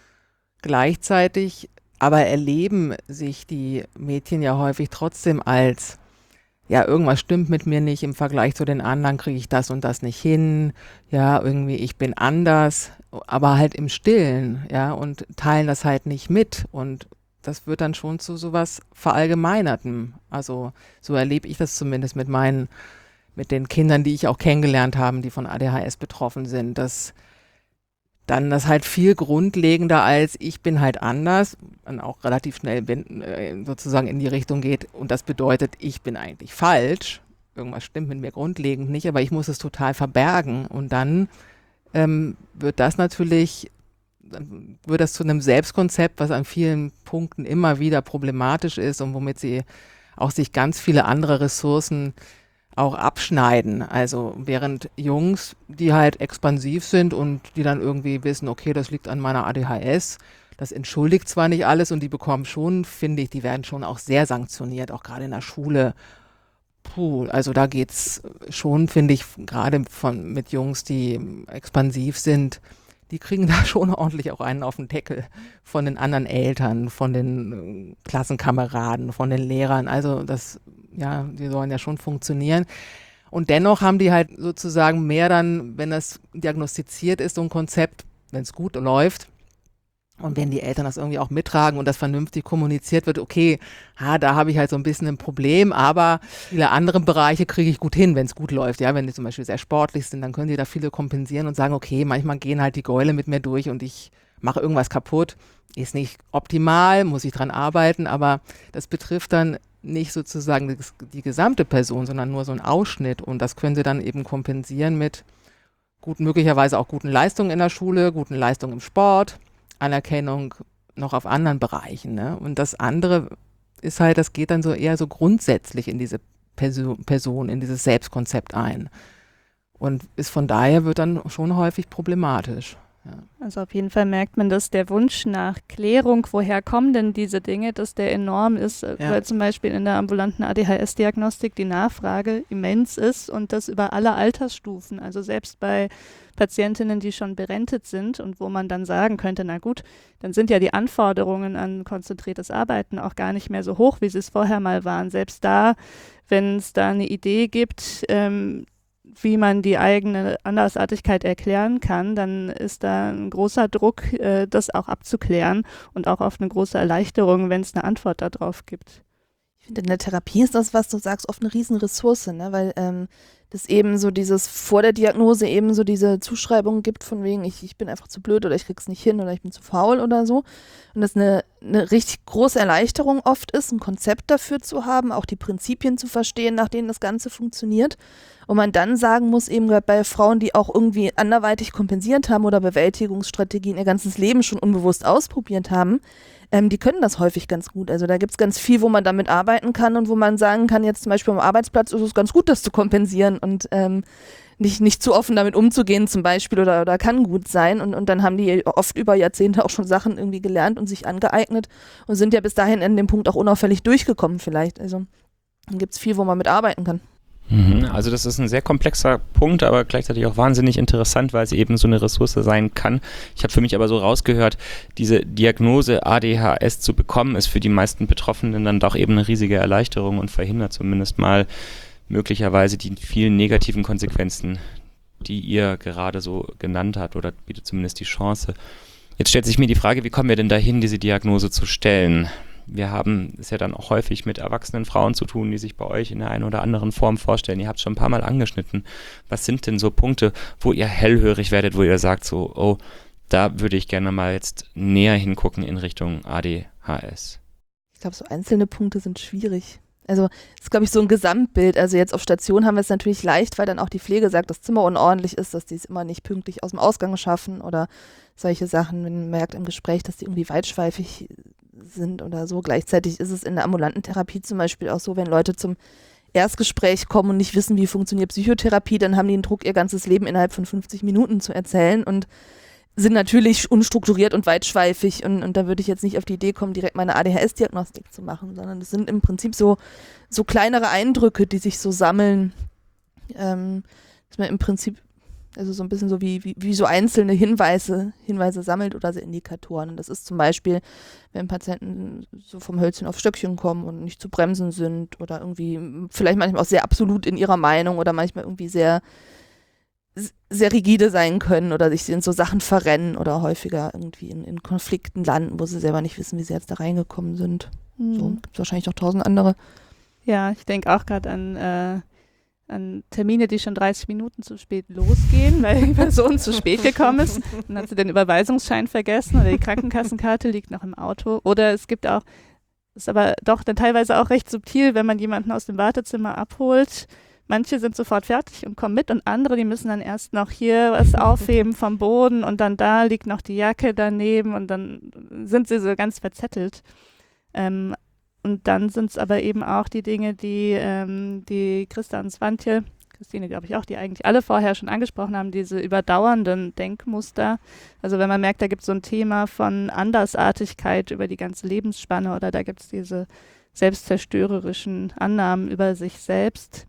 Gleichzeitig aber erleben sich die Mädchen ja häufig trotzdem als ja, irgendwas stimmt mit mir nicht, im Vergleich zu den anderen kriege ich das und das nicht hin, ja, irgendwie ich bin anders, aber halt im Stillen, ja, und teilen das halt nicht mit und das wird dann schon zu sowas Verallgemeinertem, also so erlebe ich das zumindest mit meinen, mit den Kindern, die ich auch kennengelernt habe, die von A D H S betroffen sind, dass dann das halt viel grundlegender als ich bin halt anders, dann auch relativ schnell bin, äh, sozusagen in die Richtung geht und das bedeutet, ich bin eigentlich falsch, irgendwas stimmt mit mir grundlegend nicht, aber ich muss es total verbergen und dann ähm, wird das natürlich, dann wird das zu einem Selbstkonzept, was an vielen Punkten immer wieder problematisch ist und womit sie auch sich ganz viele andere Ressourcen auch abschneiden. Also während Jungs, die halt expansiv sind und die dann irgendwie wissen, okay, das liegt an meiner A D H S, das entschuldigt zwar nicht alles und die bekommen schon, finde ich, die werden schon auch sehr sanktioniert, auch gerade in der Schule. Puh, also da geht's schon, finde ich, gerade von mit Jungs, die expansiv sind, die kriegen da schon ordentlich auch einen auf den Deckel von den anderen Eltern, von den Klassenkameraden, von den Lehrern. Also das, ja, die sollen ja schon funktionieren. Und dennoch haben die halt sozusagen mehr dann, wenn das diagnostiziert ist, so ein Konzept, wenn es gut läuft und wenn die Eltern das irgendwie auch mittragen und das vernünftig kommuniziert wird, okay, ha, da habe ich halt so ein bisschen ein Problem, aber viele andere Bereiche kriege ich gut hin, wenn es gut läuft. Ja, wenn die zum Beispiel sehr sportlich sind, dann können die da viele kompensieren und sagen, okay, manchmal gehen halt die Gäule mit mir durch und ich mache irgendwas kaputt. Ist nicht optimal, muss ich dran arbeiten, aber das betrifft dann nicht sozusagen die, die gesamte Person, sondern nur so ein Ausschnitt und das können sie dann eben kompensieren mit gut, möglicherweise auch guten Leistungen in der Schule, guten Leistungen im Sport, Anerkennung noch auf anderen Bereichen. Ne? Und das andere ist halt, das geht dann so eher so grundsätzlich in diese Perso- Person, in dieses Selbstkonzept ein. Und ist von daher wird dann schon häufig problematisch. Ja. Also auf jeden Fall merkt man, dass der Wunsch nach Klärung, woher kommen denn diese Dinge, dass der enorm ist, ja. Weil zum Beispiel in der ambulanten A D H S-Diagnostik die Nachfrage immens ist und das über alle Altersstufen, also selbst bei Patientinnen, die schon berentet sind und wo man dann sagen könnte, na gut, dann sind ja die Anforderungen an konzentriertes Arbeiten auch gar nicht mehr so hoch, wie sie es vorher mal waren. Selbst da, wenn es da eine Idee gibt, ähm, wie man die eigene Andersartigkeit erklären kann, dann ist da ein großer Druck, äh, das auch abzuklären und auch oft eine große Erleichterung, wenn es eine Antwort darauf gibt. Ich finde, in der Therapie ist das, was du sagst, oft eine Riesenressource, ne? Weil ähm, das eben so dieses vor der Diagnose eben so diese Zuschreibung gibt von wegen, ich, ich bin einfach zu blöd oder ich krieg's nicht hin oder ich bin zu faul oder so. Und das eine, eine richtig große Erleichterung oft ist, ein Konzept dafür zu haben, auch die Prinzipien zu verstehen, nach denen das Ganze funktioniert. Und man dann sagen muss, eben gerade bei Frauen, die auch irgendwie anderweitig kompensiert haben oder Bewältigungsstrategien ihr ganzes Leben schon unbewusst ausprobiert haben, ähm, die können das häufig ganz gut. Also da gibt es ganz viel, wo man damit arbeiten kann und wo man sagen kann, jetzt zum Beispiel am Arbeitsplatz ist es ganz gut, das zu kompensieren und ähm, nicht, nicht zu offen damit umzugehen zum Beispiel oder, oder kann gut sein. Und, und dann haben die oft über Jahrzehnte auch schon Sachen irgendwie gelernt und sich angeeignet und sind ja bis dahin an dem Punkt auch unauffällig durchgekommen vielleicht. Also dann gibt es viel, wo man mit arbeiten kann. Also das ist ein sehr komplexer Punkt, aber gleichzeitig auch wahnsinnig interessant, weil es eben so eine Ressource sein kann. Ich habe für mich aber so rausgehört, diese Diagnose A D H S zu bekommen, ist für die meisten Betroffenen dann doch eben eine riesige Erleichterung und verhindert zumindest mal möglicherweise die vielen negativen Konsequenzen, die ihr gerade so genannt habt, oder bietet zumindest die Chance. Jetzt stellt sich mir die Frage, wie kommen wir denn dahin, diese Diagnose zu stellen? Wir haben es ja dann auch häufig mit erwachsenen Frauen zu tun, die sich bei euch in der einen oder anderen Form vorstellen. Ihr habt es schon ein paar Mal angeschnitten. Was sind denn so Punkte, wo ihr hellhörig werdet, wo ihr sagt so, oh, da würde ich gerne mal jetzt näher hingucken in Richtung A D H S? Ich glaube, so einzelne Punkte sind schwierig. Also das ist, glaube ich, so ein Gesamtbild. Also jetzt auf Station haben wir es natürlich leicht, weil dann auch die Pflege sagt, dass das Zimmer unordentlich ist, dass die es immer nicht pünktlich aus dem Ausgang schaffen oder solche Sachen. Wenn man merkt im Gespräch, dass die irgendwie weitschweifig sind oder so. Gleichzeitig ist es in der ambulanten Therapie zum Beispiel auch so, wenn Leute zum Erstgespräch kommen und nicht wissen, wie funktioniert Psychotherapie, dann haben die den Druck, ihr ganzes Leben innerhalb von fünfzig Minuten zu erzählen und sind natürlich unstrukturiert und weitschweifig und, und da würde ich jetzt nicht auf die Idee kommen, direkt meine A D H S-Diagnostik zu machen, sondern das sind im Prinzip so, so kleinere Eindrücke, die sich so sammeln, ähm, dass man im Prinzip, also so ein bisschen so wie, wie, wie so einzelne Hinweise, Hinweise sammelt oder so Indikatoren. Und das ist zum Beispiel, wenn Patienten so vom Hölzchen auf Stöckchen kommen und nicht zu bremsen sind oder irgendwie vielleicht manchmal auch sehr absolut in ihrer Meinung oder manchmal irgendwie sehr sehr rigide sein können oder sich in so Sachen verrennen oder häufiger irgendwie in, in Konflikten landen, wo sie selber nicht wissen, wie sie jetzt da reingekommen sind. Mhm. So gibt es wahrscheinlich noch tausend andere. Ja, ich denke auch gerade an, äh, an Termine, die schon dreißig Minuten zu spät losgehen, weil die Person zu spät gekommen ist. Dann hat sie den Überweisungsschein vergessen oder die Krankenkassenkarte liegt noch im Auto. Oder es gibt auch, ist aber doch dann teilweise auch recht subtil, wenn man jemanden aus dem Wartezimmer abholt. Manche sind sofort fertig und kommen mit und andere, die müssen dann erst noch hier was aufheben vom Boden und dann da liegt noch die Jacke daneben und dann sind sie so ganz verzettelt. Ähm, und dann sind es aber eben auch die Dinge, die, ähm, die Christa und Swantje, Christine glaube ich auch, die eigentlich alle vorher schon angesprochen haben, diese überdauernden Denkmuster. Also wenn man merkt, da gibt es so ein Thema von Andersartigkeit über die ganze Lebensspanne oder da gibt es diese selbstzerstörerischen Annahmen über sich selbst,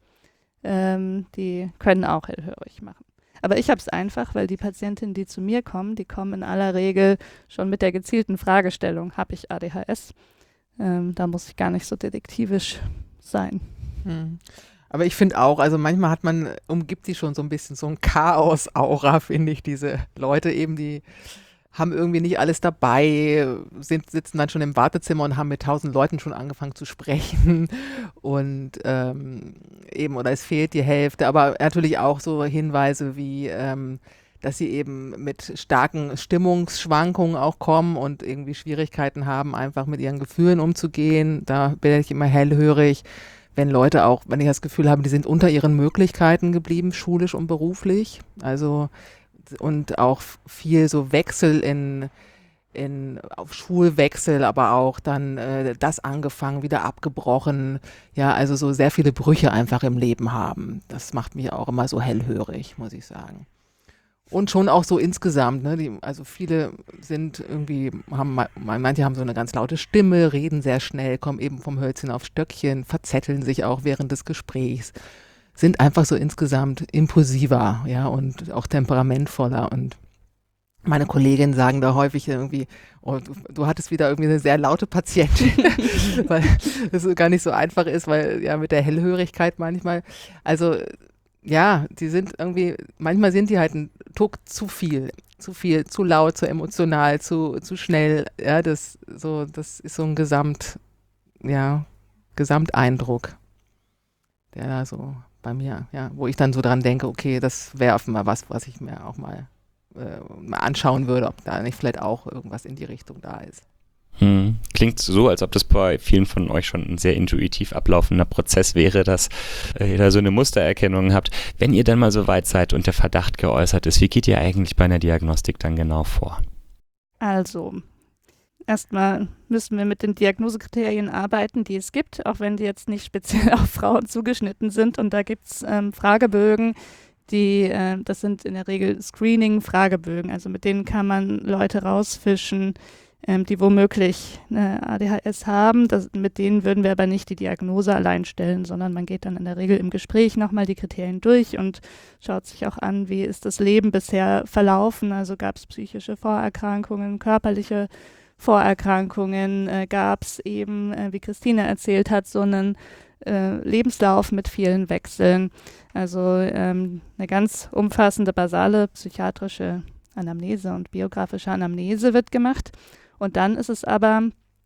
Ähm, die können auch hellhörig machen. Aber ich habe es einfach, weil die Patientinnen, die zu mir kommen, die kommen in aller Regel schon mit der gezielten Fragestellung, habe ich A D H S? Ähm, da muss ich gar nicht so detektivisch sein. Hm. Aber ich finde auch, also manchmal hat man, umgibt die schon so ein bisschen so ein Chaos-Aura, finde ich, diese Leute eben, die haben irgendwie nicht alles dabei, sind, sitzen dann schon im Wartezimmer und haben mit tausend Leuten schon angefangen zu sprechen und ähm, eben, oder es fehlt die Hälfte, aber natürlich auch so Hinweise wie, ähm, dass sie eben mit starken Stimmungsschwankungen auch kommen und irgendwie Schwierigkeiten haben, einfach mit ihren Gefühlen umzugehen. Da werde ich immer hellhörig, wenn Leute auch, wenn ich das Gefühl habe, die sind unter ihren Möglichkeiten geblieben, schulisch und beruflich, also und auch viel so Wechsel in, in auf Schulwechsel, aber auch dann äh, das angefangen, wieder abgebrochen, ja, also so sehr viele Brüche einfach im Leben haben. Das macht mich auch immer so hellhörig, muss ich sagen. Und schon auch so insgesamt, ne, die, also viele sind irgendwie, haben, manche haben so eine ganz laute Stimme, reden sehr schnell, kommen eben vom Hölzchen auf Stöckchen, verzetteln sich auch während des Gesprächs, sind einfach so insgesamt impulsiver, ja, und auch temperamentvoller. Und meine Kolleginnen sagen da häufig irgendwie, oh, du, du hattest wieder irgendwie eine sehr laute Patientin, weil das gar nicht so einfach ist, weil ja mit der Hellhörigkeit manchmal, also ja, die sind irgendwie, manchmal sind die halt ein Tuck zu viel, zu viel, zu laut, zu emotional, zu, zu schnell, ja, das so, das ist so ein Gesamt, ja, Gesamteindruck, der da so bei mir, ja, wo ich dann so dran denke, okay, das wäre mal was, was ich mir auch mal, äh, mal anschauen würde, ob da nicht vielleicht auch irgendwas in die Richtung da ist. Hm. Klingt so, als ob das bei vielen von euch schon ein sehr intuitiv ablaufender Prozess wäre, dass äh, ihr da so eine Mustererkennung habt. Wenn ihr dann mal so weit seid und der Verdacht geäußert ist, wie geht ihr eigentlich bei einer Diagnostik dann genau vor? Also, erstmal müssen wir mit den Diagnosekriterien arbeiten, die es gibt, auch wenn die jetzt nicht speziell auf Frauen zugeschnitten sind. Und da gibt es ähm, Fragebögen, die, äh, das sind in der Regel Screening-Fragebögen, also mit denen kann man Leute rausfischen, ähm, die womöglich eine A D H S haben. Das, mit denen würden wir aber nicht die Diagnose allein stellen, sondern man geht dann in der Regel im Gespräch nochmal die Kriterien durch und schaut sich auch an, wie ist das Leben bisher verlaufen. Also gab es psychische Vorerkrankungen, körperliche Vorerkrankungen, äh, gab es eben, äh, wie Christine erzählt hat, so einen äh, Lebenslauf mit vielen Wechseln. Also ähm, eine ganz umfassende basale psychiatrische Anamnese und biografische Anamnese wird gemacht. Und dann ist es aber,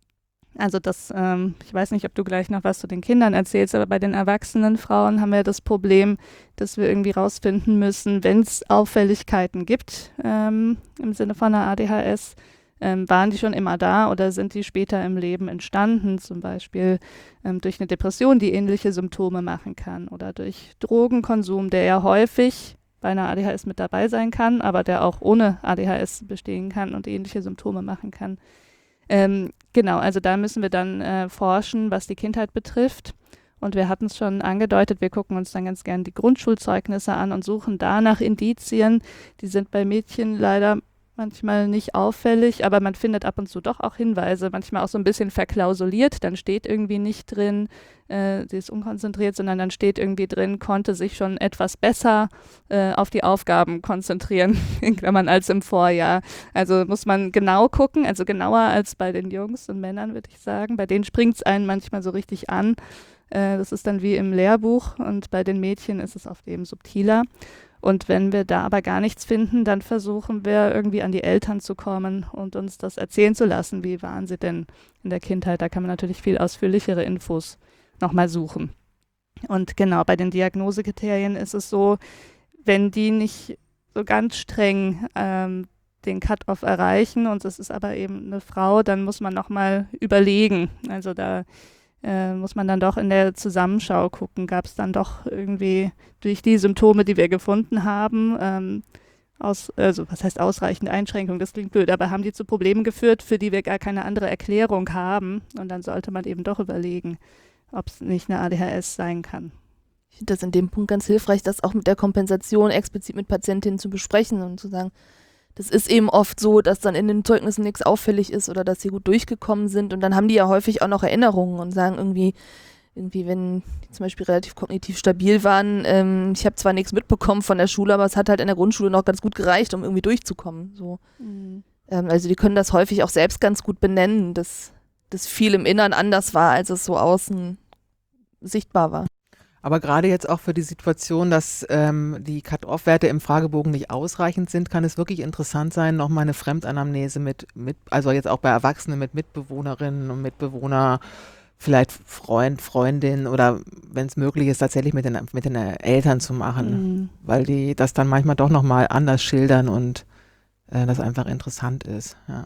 also das, ähm, ich weiß nicht, ob du gleich noch was zu den Kindern erzählst, aber bei den erwachsenen Frauen haben wir das Problem, dass wir irgendwie rausfinden müssen, wenn es Auffälligkeiten gibt, ähm, im Sinne von einer A D H S, ähm, waren die schon immer da oder sind die später im Leben entstanden, zum Beispiel ähm, durch eine Depression, die ähnliche Symptome machen kann oder durch Drogenkonsum, der ja häufig bei einer A D H S mit dabei sein kann, aber der auch ohne A D H S bestehen kann und ähnliche Symptome machen kann. Ähm, genau, also da müssen wir dann äh, forschen, was die Kindheit betrifft. Und wir hatten es schon angedeutet, wir gucken uns dann ganz gern die Grundschulzeugnisse an und suchen da nach Indizien. Die sind bei Mädchen leider manchmal nicht auffällig, aber man findet ab und zu doch auch Hinweise, manchmal auch so ein bisschen verklausuliert, dann steht irgendwie nicht drin, äh, sie ist unkonzentriert, sondern dann steht irgendwie drin, konnte sich schon etwas besser äh, auf die Aufgaben konzentrieren, wenn man als im Vorjahr. Also muss man genau gucken, also genauer als bei den Jungs und Männern, würde ich sagen. Bei denen springt es einen manchmal so richtig an. Äh, das ist dann wie im Lehrbuch und bei den Mädchen ist es oft eben subtiler. Und wenn wir da aber gar nichts finden, dann versuchen wir irgendwie an die Eltern zu kommen und uns das erzählen zu lassen. Wie waren sie denn in der Kindheit? Da kann man natürlich viel ausführlichere Infos nochmal suchen. Und genau, bei den Diagnosekriterien ist es so, wenn die nicht so ganz streng ähm, den Cut-off erreichen und es ist aber eben eine Frau, dann muss man nochmal überlegen. Also da Äh, muss man dann doch in der Zusammenschau gucken, gab es dann doch irgendwie durch die Symptome, die wir gefunden haben, ähm, aus, also was heißt ausreichende Einschränkungen, das klingt blöd, aber haben die zu Problemen geführt, für die wir gar keine andere Erklärung haben und dann sollte man eben doch überlegen, ob es nicht eine A D H S sein kann. Ich finde das in dem Punkt ganz hilfreich, das auch mit der Kompensation explizit mit Patientinnen zu besprechen und zu sagen, das ist eben oft so, dass dann in den Zeugnissen nichts auffällig ist oder dass sie gut durchgekommen sind und dann haben die ja häufig auch noch Erinnerungen und sagen irgendwie, irgendwie wenn die zum Beispiel relativ kognitiv stabil waren, ähm, ich habe zwar nichts mitbekommen von der Schule, aber es hat halt in der Grundschule noch ganz gut gereicht, um irgendwie durchzukommen. So. Mhm. Ähm, also die können das häufig auch selbst ganz gut benennen, dass das viel im Innern anders war, als es so außen sichtbar war. Aber gerade jetzt auch für die Situation, dass ähm, die Cut-off-Werte im Fragebogen nicht ausreichend sind, kann es wirklich interessant sein, nochmal eine Fremdanamnese mit, mit, also jetzt auch bei Erwachsenen mit Mitbewohnerinnen und Mitbewohner, vielleicht Freund, Freundin oder wenn es möglich ist, tatsächlich mit den, mit den Eltern zu machen, mhm. weil die das dann manchmal doch nochmal anders schildern und äh, das einfach interessant ist. Ja.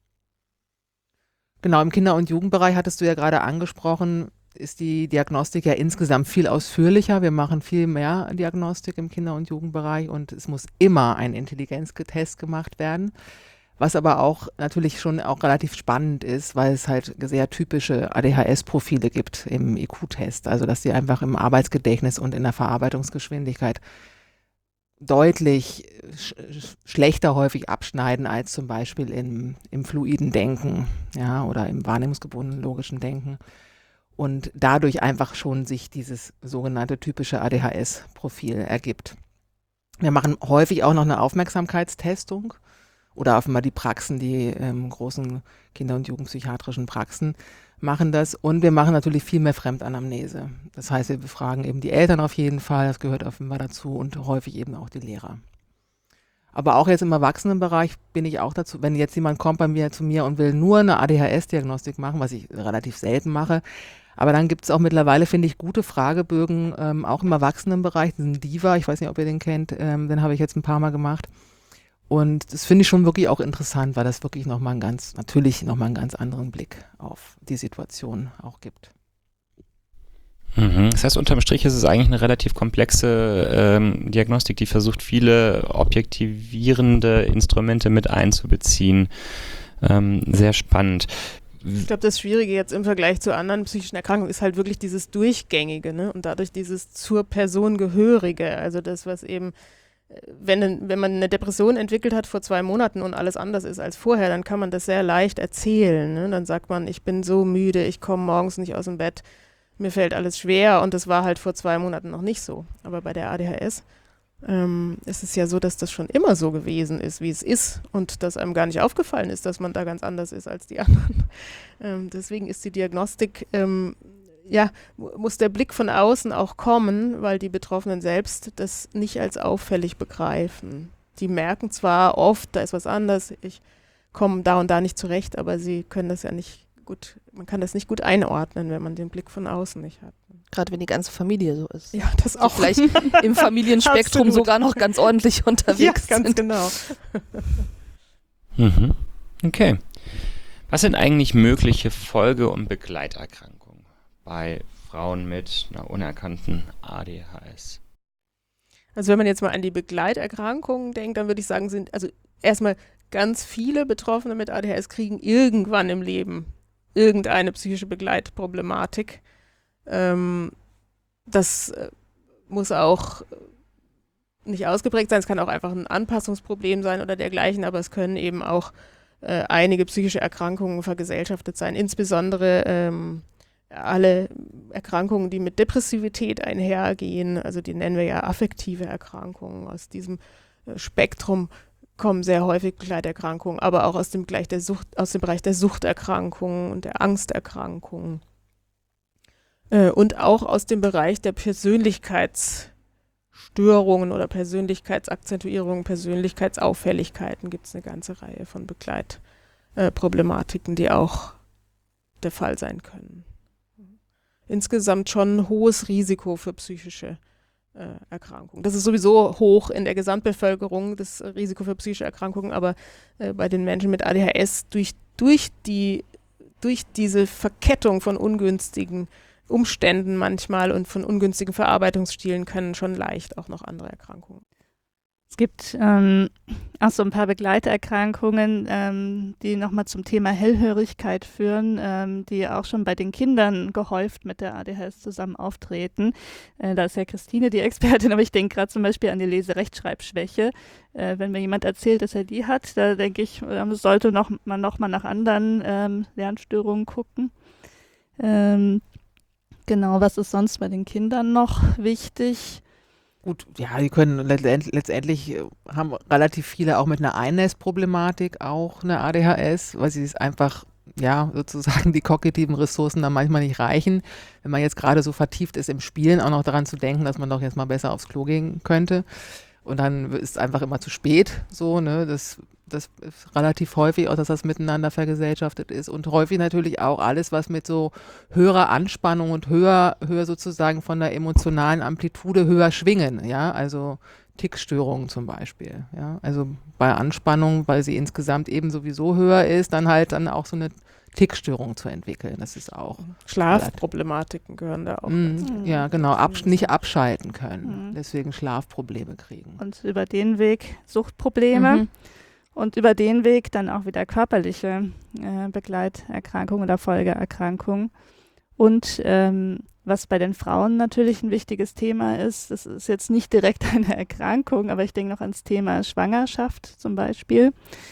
Genau, im Kinder- und Jugendbereich hattest du ja gerade angesprochen, ist die Diagnostik ja insgesamt viel ausführlicher. Wir machen viel mehr Diagnostik im Kinder- und Jugendbereich und es muss immer ein Intelligenztest gemacht werden, was aber auch natürlich schon auch relativ spannend ist, weil es halt sehr typische A D H S-Profile gibt im I Q-Test, also dass die einfach im Arbeitsgedächtnis und in der Verarbeitungsgeschwindigkeit deutlich sch schlechter häufig abschneiden als zum Beispiel im, im fluiden Denken, ja, oder im wahrnehmungsgebundenen logischen Denken. Und dadurch einfach schon sich dieses sogenannte typische A D H S-Profil ergibt. Wir machen häufig auch noch eine Aufmerksamkeitstestung oder offenbar die Praxen, die ähm, großen Kinder- und Jugendpsychiatrischen Praxen machen das. Und wir machen natürlich viel mehr Fremdanamnese. Das heißt, wir befragen eben die Eltern auf jeden Fall, das gehört offenbar dazu und häufig eben auch die Lehrer. Aber auch jetzt im Erwachsenenbereich bin ich auch dazu, wenn jetzt jemand kommt bei mir zu mir und will nur eine A D H S-Diagnostik machen, was ich relativ selten mache, aber dann gibt es auch mittlerweile, finde ich, gute Fragebögen, ähm, auch im Erwachsenenbereich, diesen Diva, ich weiß nicht, ob ihr den kennt, ähm, den habe ich jetzt ein paar Mal gemacht. Und das finde ich schon wirklich auch interessant, weil das wirklich nochmal einen ganz, natürlich nochmal einen ganz anderen Blick auf die Situation auch gibt. Mhm. Das heißt, unterm Strich ist es eigentlich eine relativ komplexe ähm, Diagnostik, die versucht, viele objektivierende Instrumente mit einzubeziehen. Ähm, sehr spannend. Ich glaube, das Schwierige jetzt im Vergleich zu anderen psychischen Erkrankungen ist halt wirklich dieses Durchgängige, ne? Und dadurch dieses zur Person Gehörige. Also das, was eben, wenn, wenn man eine Depression entwickelt hat vor zwei Monaten und alles anders ist als vorher, dann kann man das sehr leicht erzählen, ne? Dann sagt man, ich bin so müde, ich komme morgens nicht aus dem Bett, mir fällt alles schwer und das war halt vor zwei Monaten noch nicht so. Aber bei der A D H S ähm, ist es ja so, dass das schon immer so gewesen ist, wie es ist und dass einem gar nicht aufgefallen ist, dass man da ganz anders ist als die anderen. Ähm, deswegen ist die Diagnostik, ähm, ja, muss der Blick von außen auch kommen, weil die Betroffenen selbst das nicht als auffällig begreifen. Die merken zwar oft, da ist was anders, ich komme da und da nicht zurecht, aber sie können das ja nicht gut, man kann das nicht gut einordnen, wenn man den Blick von außen nicht hat. Gerade wenn die ganze Familie so ist. Ja, das auch. Die vielleicht im Familienspektrum Absolut. sogar noch ganz ordentlich unterwegs Ja, ganz sind. genau. Mhm. Okay. Was sind eigentlich mögliche Folge- und Begleiterkrankungen bei Frauen mit einer unerkannten A D H S? Also wenn man jetzt mal an die Begleiterkrankungen denkt, dann würde ich sagen, sind also erstmal ganz viele Betroffene mit A D H S kriegen irgendwann im Leben irgendeine psychische Begleitproblematik. Ähm, das äh, muss auch nicht ausgeprägt sein, es kann auch einfach ein Anpassungsproblem sein oder dergleichen, aber es können eben auch äh, einige psychische Erkrankungen vergesellschaftet sein, insbesondere ähm, alle Erkrankungen, die mit Depressivität einhergehen, also die nennen wir ja affektive Erkrankungen. Aus diesem äh, Spektrum kommen sehr häufig Begleiterkrankungen, aber auch aus dem, Bereich der Sucht, aus dem Bereich der Suchterkrankungen und der Angsterkrankungen. Äh, und auch aus dem Bereich der Persönlichkeitsstörungen oder Persönlichkeitsakzentuierungen, Persönlichkeitsauffälligkeiten gibt es eine ganze Reihe von Begleitproblematiken, äh, die auch der Fall sein können. Insgesamt schon ein hohes Risiko für psychische äh, Erkrankungen. Das ist sowieso hoch in der Gesamtbevölkerung, das Risiko für psychische Erkrankungen, aber äh, bei den Menschen mit A D H S durch, durch, die, durch diese Verkettung von ungünstigen Umständen manchmal und von ungünstigen Verarbeitungsstilen können schon leicht auch noch andere Erkrankungen. Es gibt ähm, auch so ein paar Begleiterkrankungen, ähm, die nochmal zum Thema Hellhörigkeit führen, ähm, die auch schon bei den Kindern gehäuft mit der A D H S zusammen auftreten. Äh, da ist ja Christine die Expertin, aber ich denke gerade zum Beispiel an die Leserechtschreibschwäche. Äh, wenn mir jemand erzählt, dass er die hat, da denke ich, ähm, sollte noch, man nochmal nach anderen ähm, Lernstörungen gucken. Ähm, genau, was ist sonst bei den Kindern noch wichtig? Gut, ja, die können letztendlich, letztendlich haben relativ viele auch mit einer Einnässproblematik auch eine A D H S, weil sie es einfach, ja, sozusagen die kognitiven Ressourcen dann manchmal nicht reichen. Wenn man jetzt gerade so vertieft ist im Spielen, auch noch daran zu denken, dass man doch jetzt mal besser aufs Klo gehen könnte. Und dann ist es einfach immer zu spät, so, ne, das, das ist relativ häufig auch, dass das miteinander vergesellschaftet ist und häufig natürlich auch alles, was mit so höherer Anspannung und höher, höher sozusagen von der emotionalen Amplitude höher schwingen, ja, also Tickstörungen zum Beispiel, ja, also bei Anspannung, weil sie insgesamt eben sowieso höher ist, dann halt dann auch so eine Tickstörung zu entwickeln, das ist auch. Schlafproblematiken gehören da auch. Mm, dazu. ja, genau, absch- nicht abschalten können, Mhm. deswegen Schlafprobleme kriegen. Und über den Weg Suchtprobleme. Mhm. Und über den Weg dann auch wieder körperliche äh, Begleiterkrankungen oder Folgeerkrankungen. Und ähm, was bei den Frauen natürlich ein wichtiges Thema ist, das ist jetzt nicht direkt eine Erkrankung, aber ich denke noch ans Thema Schwangerschaft zum Beispiel.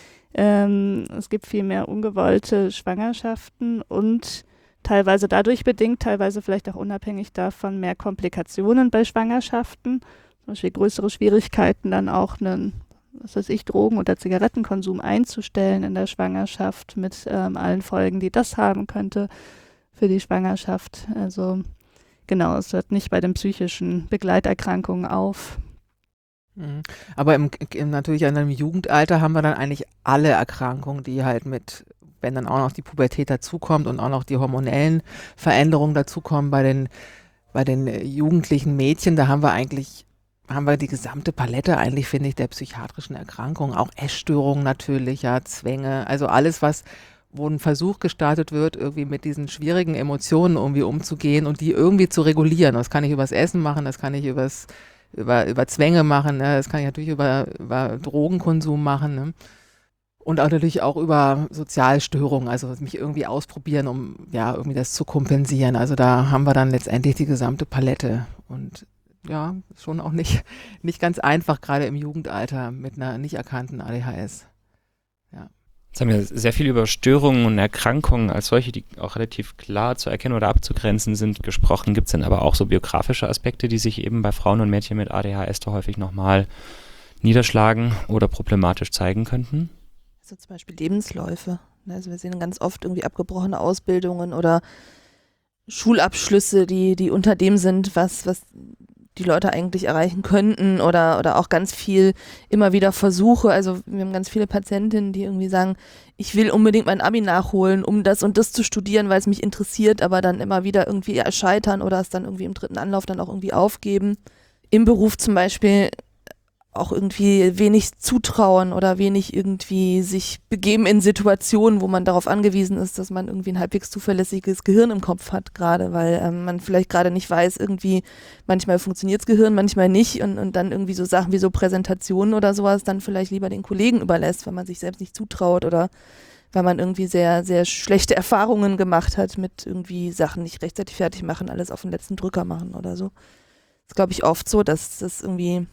Ähm, es gibt viel mehr ungewollte Schwangerschaften und teilweise dadurch bedingt, teilweise vielleicht auch unabhängig davon mehr Komplikationen bei Schwangerschaften. Zum Beispiel größere Schwierigkeiten dann auch einen was weiß ich, Drogen- oder Zigarettenkonsum einzustellen in der Schwangerschaft mit ähm, allen Folgen, die das haben könnte für die Schwangerschaft. Also genau, es hört nicht bei den psychischen Begleiterkrankungen auf. Mhm. Aber im, im, natürlich in einem Jugendalter haben wir dann eigentlich alle Erkrankungen, die halt mit, wenn dann auch noch die Pubertät dazukommt und auch noch die hormonellen Veränderungen dazukommen bei den, bei den jugendlichen Mädchen, da haben wir eigentlich haben wir die gesamte Palette eigentlich, finde ich, der psychiatrischen Erkrankungen, auch Essstörungen natürlich, ja, Zwänge, also alles, was, wo ein Versuch gestartet wird, irgendwie mit diesen schwierigen Emotionen irgendwie umzugehen und die irgendwie zu regulieren. Das kann ich übers Essen machen, das kann ich übers, über, über Zwänge machen, ne? Das kann ich natürlich über, über Drogenkonsum machen, ne? Und auch natürlich auch über Sozialstörungen, also mich irgendwie ausprobieren, um ja irgendwie das zu kompensieren. Also da haben wir dann letztendlich die gesamte Palette. Und ja, schon auch nicht, nicht ganz einfach, gerade im Jugendalter mit einer nicht erkannten A D H S. Ja. Jetzt haben wir sehr viel über Störungen und Erkrankungen als solche, die auch relativ klar zu erkennen oder abzugrenzen sind, gesprochen. Gibt es denn aber auch so biografische Aspekte, die sich eben bei Frauen und Mädchen mit A D H S da häufig nochmal niederschlagen oder problematisch zeigen könnten? Also zum Beispiel Lebensläufe. Also wir sehen ganz oft irgendwie abgebrochene Ausbildungen oder Schulabschlüsse, die, die unter dem sind, was, was die Leute eigentlich erreichen könnten oder, oder auch ganz viel immer wieder Versuche. Also wir haben ganz viele Patientinnen, die irgendwie sagen, ich will unbedingt mein Abi nachholen, um das und das zu studieren, weil es mich interessiert, aber dann immer wieder irgendwie scheitern oder es dann irgendwie im dritten Anlauf dann auch irgendwie aufgeben. Im Beruf zum Beispiel auch irgendwie wenig zutrauen oder wenig irgendwie sich begeben in Situationen, wo man darauf angewiesen ist, dass man irgendwie ein halbwegs zuverlässiges Gehirn im Kopf hat gerade, weil ähm, man vielleicht gerade nicht weiß, irgendwie manchmal funktioniert das Gehirn, manchmal nicht und, und dann irgendwie so Sachen wie so Präsentationen oder sowas dann vielleicht lieber den Kollegen überlässt, weil man sich selbst nicht zutraut oder weil man irgendwie sehr, sehr schlechte Erfahrungen gemacht hat mit irgendwie Sachen nicht rechtzeitig fertig machen, alles auf den letzten Drücker machen oder so. Das ist, glaube ich, oft so, dass das irgendwie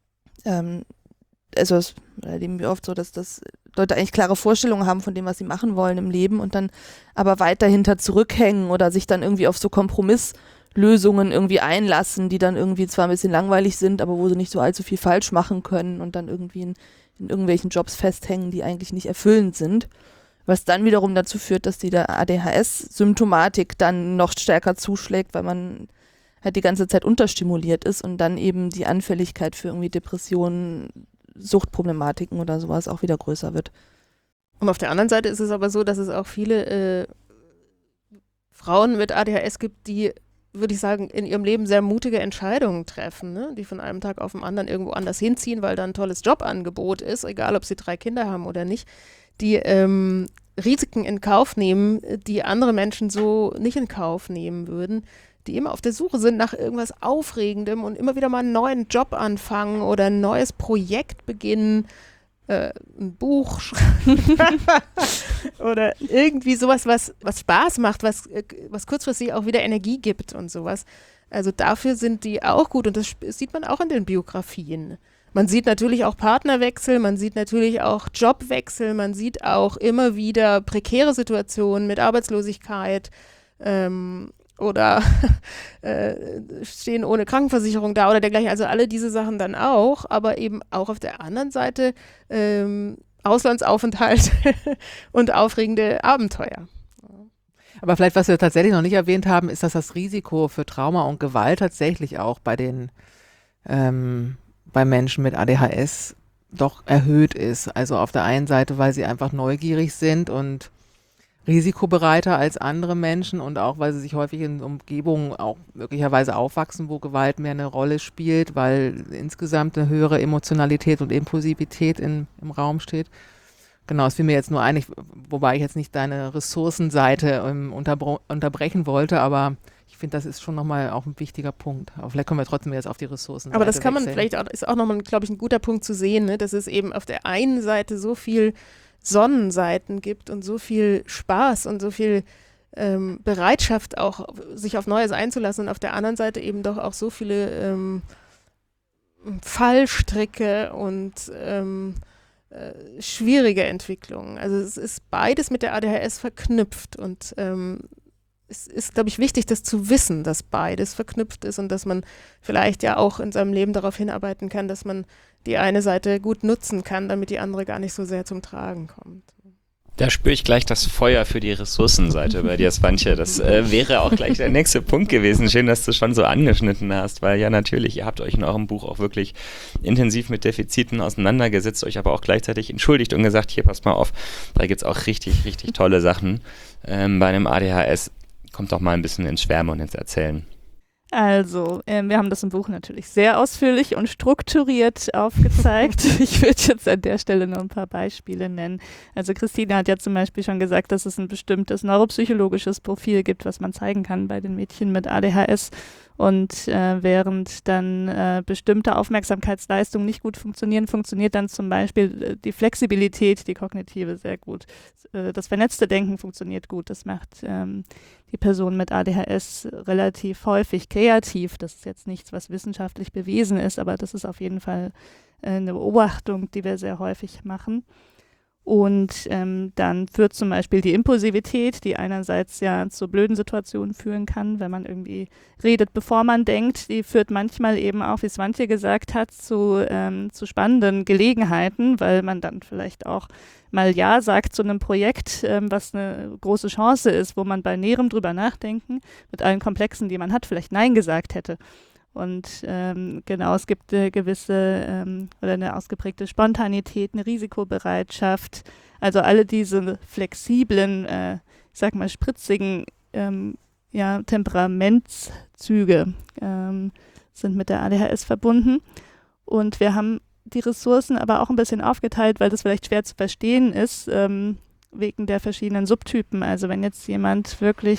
Ähm, also es erleben wir oft so, dass das Leute eigentlich klare Vorstellungen haben von dem, was sie machen wollen im Leben und dann aber weiter hinter zurückhängen oder sich dann irgendwie auf so Kompromisslösungen irgendwie einlassen, die dann irgendwie zwar ein bisschen langweilig sind, aber wo sie nicht so allzu viel falsch machen können und dann irgendwie in, in irgendwelchen Jobs festhängen, die eigentlich nicht erfüllend sind. Was dann wiederum dazu führt, dass die der A D H S-Symptomatik dann noch stärker zuschlägt, weil man halt die ganze Zeit unterstimuliert ist und dann eben die Anfälligkeit für irgendwie Depressionen, Suchtproblematiken oder sowas auch wieder größer wird. Und auf der anderen Seite ist es aber so, dass es auch viele äh, Frauen mit A D H S gibt, die, würde ich sagen, in ihrem Leben sehr mutige Entscheidungen treffen, ne? Die von einem Tag auf den anderen irgendwo anders hinziehen, weil da ein tolles Jobangebot ist, egal ob sie drei Kinder haben oder nicht, die ähm, Risiken in Kauf nehmen, die andere Menschen so nicht in Kauf nehmen würden, die immer auf der Suche sind nach irgendwas Aufregendem und immer wieder mal einen neuen Job anfangen oder ein neues Projekt beginnen, äh, ein Buch schreiben oder irgendwie sowas, was, was Spaß macht, was, was kurzfristig auch wieder Energie gibt und sowas. Also dafür sind die auch gut und das sieht man auch in den Biografien. Man sieht natürlich auch Partnerwechsel, man sieht natürlich auch Jobwechsel, man sieht auch immer wieder prekäre Situationen mit Arbeitslosigkeit, ähm, oder äh, stehen ohne Krankenversicherung da oder dergleichen. Also alle diese Sachen dann auch, aber eben auch auf der anderen Seite ähm, Auslandsaufenthalt und aufregende Abenteuer. Aber vielleicht, was wir tatsächlich noch nicht erwähnt haben, ist, dass das Risiko für Trauma und Gewalt tatsächlich auch bei den ähm, bei Menschen mit A D H S doch erhöht ist. Also auf der einen Seite, weil sie einfach neugierig sind und risikobereiter als andere Menschen und auch, weil sie sich häufig in Umgebungen auch möglicherweise aufwachsen, wo Gewalt mehr eine Rolle spielt, weil insgesamt eine höhere Emotionalität und Impulsivität in, im Raum steht. Genau, es fiel mir jetzt nur ein, ich, wobei ich jetzt nicht deine Ressourcenseite ähm, unterbro- unterbrechen wollte, aber ich finde, das ist schon nochmal auch ein wichtiger Punkt. Aber vielleicht kommen wir trotzdem jetzt auf die Ressourcenseite. Aber das kann man wechseln. vielleicht auch, ist auch nochmal, glaube ich, ein guter Punkt zu sehen, ne? Dass es eben auf der einen Seite so viel Sonnenseiten gibt und so viel Spaß und so viel ähm, Bereitschaft auch, sich auf Neues einzulassen und auf der anderen Seite eben doch auch so viele ähm, Fallstricke und ähm, äh, schwierige Entwicklungen. Also es ist beides mit der A D H S verknüpft und ähm, es ist, glaube ich, wichtig, das zu wissen, dass beides verknüpft ist und dass man vielleicht ja auch in seinem Leben darauf hinarbeiten kann, dass man die eine Seite gut nutzen kann, damit die andere gar nicht so sehr zum Tragen kommt. Da spüre ich gleich das Feuer für die Ressourcenseite bei dir, Swantje. Das äh, wäre auch gleich der nächste Punkt gewesen. Schön, dass du schon so angeschnitten hast, weil ja natürlich, ihr habt euch in eurem Buch auch wirklich intensiv mit Defiziten auseinandergesetzt, euch aber auch gleichzeitig entschuldigt und gesagt, hier, passt mal auf, da gibt es auch richtig, richtig tolle Sachen ähm, bei einem A D H S. Kommt doch mal ein bisschen ins Schwärmen und ins Erzählen. Also, ähm, wir haben das im Buch natürlich sehr ausführlich und strukturiert aufgezeigt. Ich würde jetzt an der Stelle noch ein paar Beispiele nennen. Also Christine hat ja zum Beispiel schon gesagt, dass es ein bestimmtes neuropsychologisches Profil gibt, was man zeigen kann bei den Mädchen mit A D H S. Und äh, während dann äh, bestimmte Aufmerksamkeitsleistungen nicht gut funktionieren, funktioniert dann zum Beispiel äh, die Flexibilität, die kognitive, sehr gut. Äh, das vernetzte Denken funktioniert gut. Das macht ähm, die Person mit A D H S relativ häufig kreativ. Das ist jetzt nichts, was wissenschaftlich bewiesen ist, aber das ist auf jeden Fall äh, eine Beobachtung, die wir sehr häufig machen. Und ähm, dann führt zum Beispiel die Impulsivität, die einerseits ja zu blöden Situationen führen kann, wenn man irgendwie redet, bevor man denkt, die führt manchmal eben auch, wie Swantje gesagt hat, zu, ähm, zu spannenden Gelegenheiten, weil man dann vielleicht auch mal Ja sagt zu einem Projekt, ähm, was eine große Chance ist, wo man bei näherem drüber nachdenken, mit allen Komplexen, die man hat, vielleicht Nein gesagt hätte. Und ähm, genau, es gibt eine gewisse ähm, oder eine ausgeprägte Spontanität, eine Risikobereitschaft. Also alle diese flexiblen, äh, ich sag mal spritzigen ähm, ja, Temperamentszüge ähm, sind mit der A D H S verbunden. Und wir haben die Ressourcen aber auch ein bisschen aufgeteilt, weil das vielleicht schwer zu verstehen ist, ähm, wegen der verschiedenen Subtypen. Also wenn jetzt jemand wirklich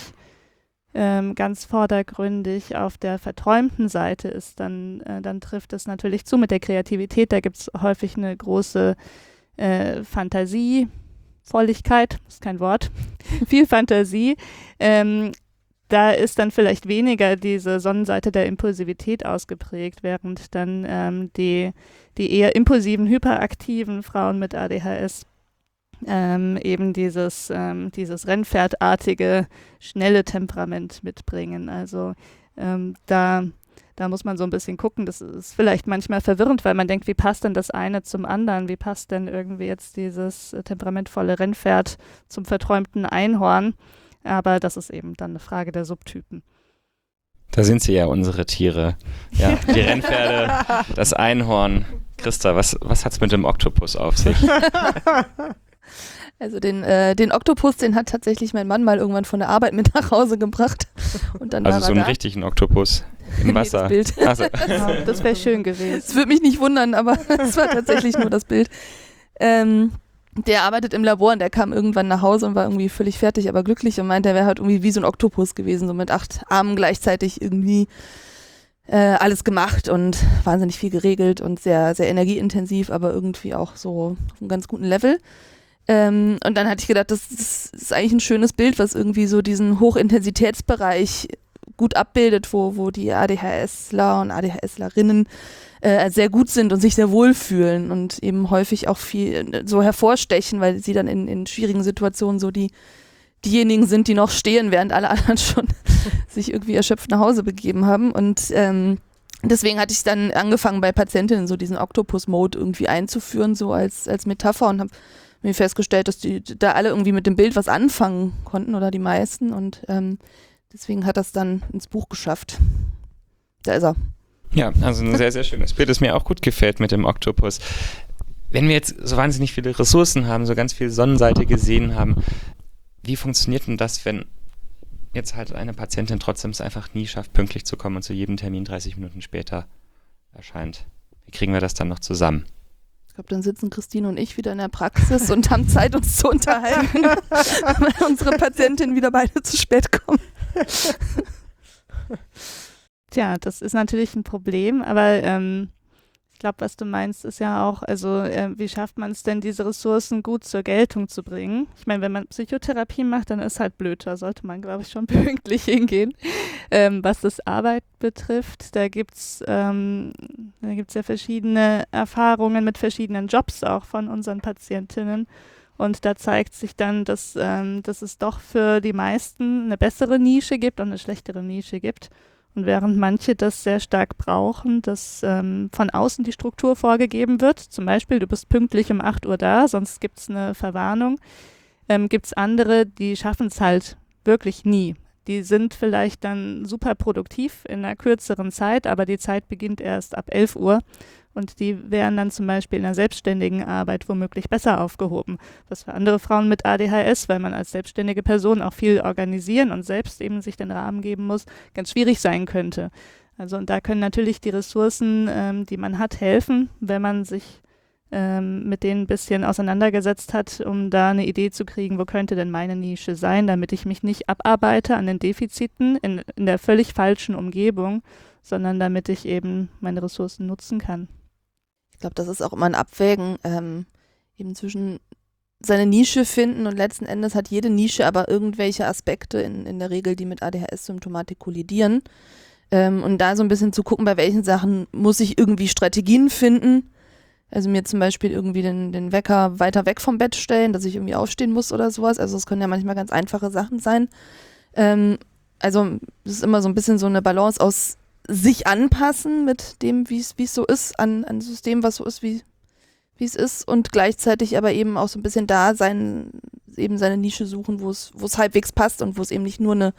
Ähm, ganz vordergründig auf der verträumten Seite ist, dann, äh, dann trifft es natürlich zu mit der Kreativität. Da gibt es häufig eine große äh, Fantasievolligkeit, ist kein Wort, viel Fantasie. Ähm, da ist dann vielleicht weniger diese Sonnenseite der Impulsivität ausgeprägt, während dann ähm, die, die eher impulsiven, hyperaktiven Frauen mit A D H S Ähm, eben dieses, ähm, dieses Rennpferdartige, schnelle Temperament mitbringen. Also ähm, da, da muss man so ein bisschen gucken. Das ist vielleicht manchmal verwirrend, weil man denkt, wie passt denn das eine zum anderen? Wie passt denn irgendwie jetzt dieses äh, temperamentvolle Rennpferd zum verträumten Einhorn? Aber das ist eben dann eine Frage der Subtypen. Da sind sie ja, unsere Tiere. Ja, die Rennpferde, das Einhorn. Christa, was, was hat es mit dem Oktopus auf sich? Also den, äh, den Oktopus, den hat tatsächlich mein Mann mal irgendwann von der Arbeit mit nach Hause gebracht. Und dann Also war so er einen da. richtigen Oktopus im Wasser. Nee, das Bild. Ach so. Ja, das wäre schön gewesen. Es würde mich nicht wundern, aber es war tatsächlich nur das Bild. Ähm, der arbeitet im Labor und der kam irgendwann nach Hause und war irgendwie völlig fertig, aber glücklich und meinte, er wäre halt irgendwie wie so ein Oktopus gewesen, so mit acht Armen gleichzeitig irgendwie äh, alles gemacht und wahnsinnig viel geregelt und sehr, sehr energieintensiv, aber irgendwie auch so auf einem ganz guten Level. Ähm, und dann hatte ich gedacht, das, das ist eigentlich ein schönes Bild, was irgendwie so diesen Hochintensitätsbereich gut abbildet, wo, wo die ADHSler und ADHSlerinnen äh, sehr gut sind und sich sehr wohlfühlen und eben häufig auch viel so hervorstechen, weil sie dann in, in schwierigen Situationen so die diejenigen sind, die noch stehen, während alle anderen schon sich irgendwie erschöpft nach Hause begeben haben. Und ähm, deswegen hatte ich dann angefangen, bei Patientinnen so diesen Octopus-Mode irgendwie einzuführen, so als, als Metapher und habe mir festgestellt, dass die da alle irgendwie mit dem Bild was anfangen konnten oder die meisten und ähm, deswegen hat das dann ins Buch geschafft. Da ist er. Ja, also ein sehr, sehr schönes Bild, das mir auch gut gefällt mit dem Oktopus. Wenn wir jetzt so wahnsinnig viele Ressourcen haben, so ganz viel Sonnenseite gesehen haben, wie funktioniert denn das, wenn jetzt halt eine Patientin trotzdem es einfach nie schafft, pünktlich zu kommen und zu jedem Termin dreißig Minuten später erscheint? Wie kriegen wir das dann noch zusammen? Ich glaube, dann sitzen Christine und ich wieder in der Praxis und haben Zeit, uns zu unterhalten, weil unsere Patientinnen wieder beide zu spät kommen. Tja, das ist natürlich ein Problem, aber ähm, ich glaube, was du meinst, ist ja auch, also äh, wie schafft man es denn, diese Ressourcen gut zur Geltung zu bringen? Ich meine, wenn man Psychotherapie macht, dann ist halt blöd, da sollte man, glaube ich, schon pünktlich hingehen. Ähm, was das Arbeit betrifft, da gibt es ähm, da gibt's ja verschiedene Erfahrungen mit verschiedenen Jobs auch von unseren Patientinnen. Und da zeigt sich dann, dass, ähm, dass es doch für die meisten eine bessere Nische gibt und eine schlechtere Nische gibt. Und während manche das sehr stark brauchen, dass ähm, von außen die Struktur vorgegeben wird, zum Beispiel du bist pünktlich um acht Uhr da, sonst gibt es eine Verwarnung, ähm, gibt es andere, die schaffen es halt wirklich nie. Die sind vielleicht dann super produktiv in einer kürzeren Zeit, aber die Zeit beginnt erst ab elf Uhr. Und die wären dann zum Beispiel in der selbstständigen Arbeit womöglich besser aufgehoben. Was für andere Frauen mit A D H S, weil man als selbstständige Person auch viel organisieren und selbst eben sich den Rahmen geben muss, ganz schwierig sein könnte. Also und da können natürlich die Ressourcen, ähm, die man hat, helfen, wenn man sich ähm, mit denen ein bisschen auseinandergesetzt hat, um da eine Idee zu kriegen, wo könnte denn meine Nische sein, damit ich mich nicht abarbeite an den Defiziten in, in der völlig falschen Umgebung, sondern damit ich eben meine Ressourcen nutzen kann. Ich glaube, das ist auch immer ein Abwägen, ähm, eben zwischen seine Nische finden und letzten Endes hat jede Nische aber irgendwelche Aspekte in, in der Regel, die mit A D H S-Symptomatik kollidieren. Ähm, und da so ein bisschen zu gucken, bei welchen Sachen muss ich irgendwie Strategien finden. Also mir zum Beispiel irgendwie den, den Wecker weiter weg vom Bett stellen, dass ich irgendwie aufstehen muss oder sowas. Also es können ja manchmal ganz einfache Sachen sein. Ähm, also es ist immer so ein bisschen so eine Balance aus sich anpassen mit dem, wie es so ist, an ein System, was so ist, wie wie es ist und gleichzeitig aber eben auch so ein bisschen da sein, eben seine Nische suchen, wo es wo es halbwegs passt und wo es eben nicht nur eine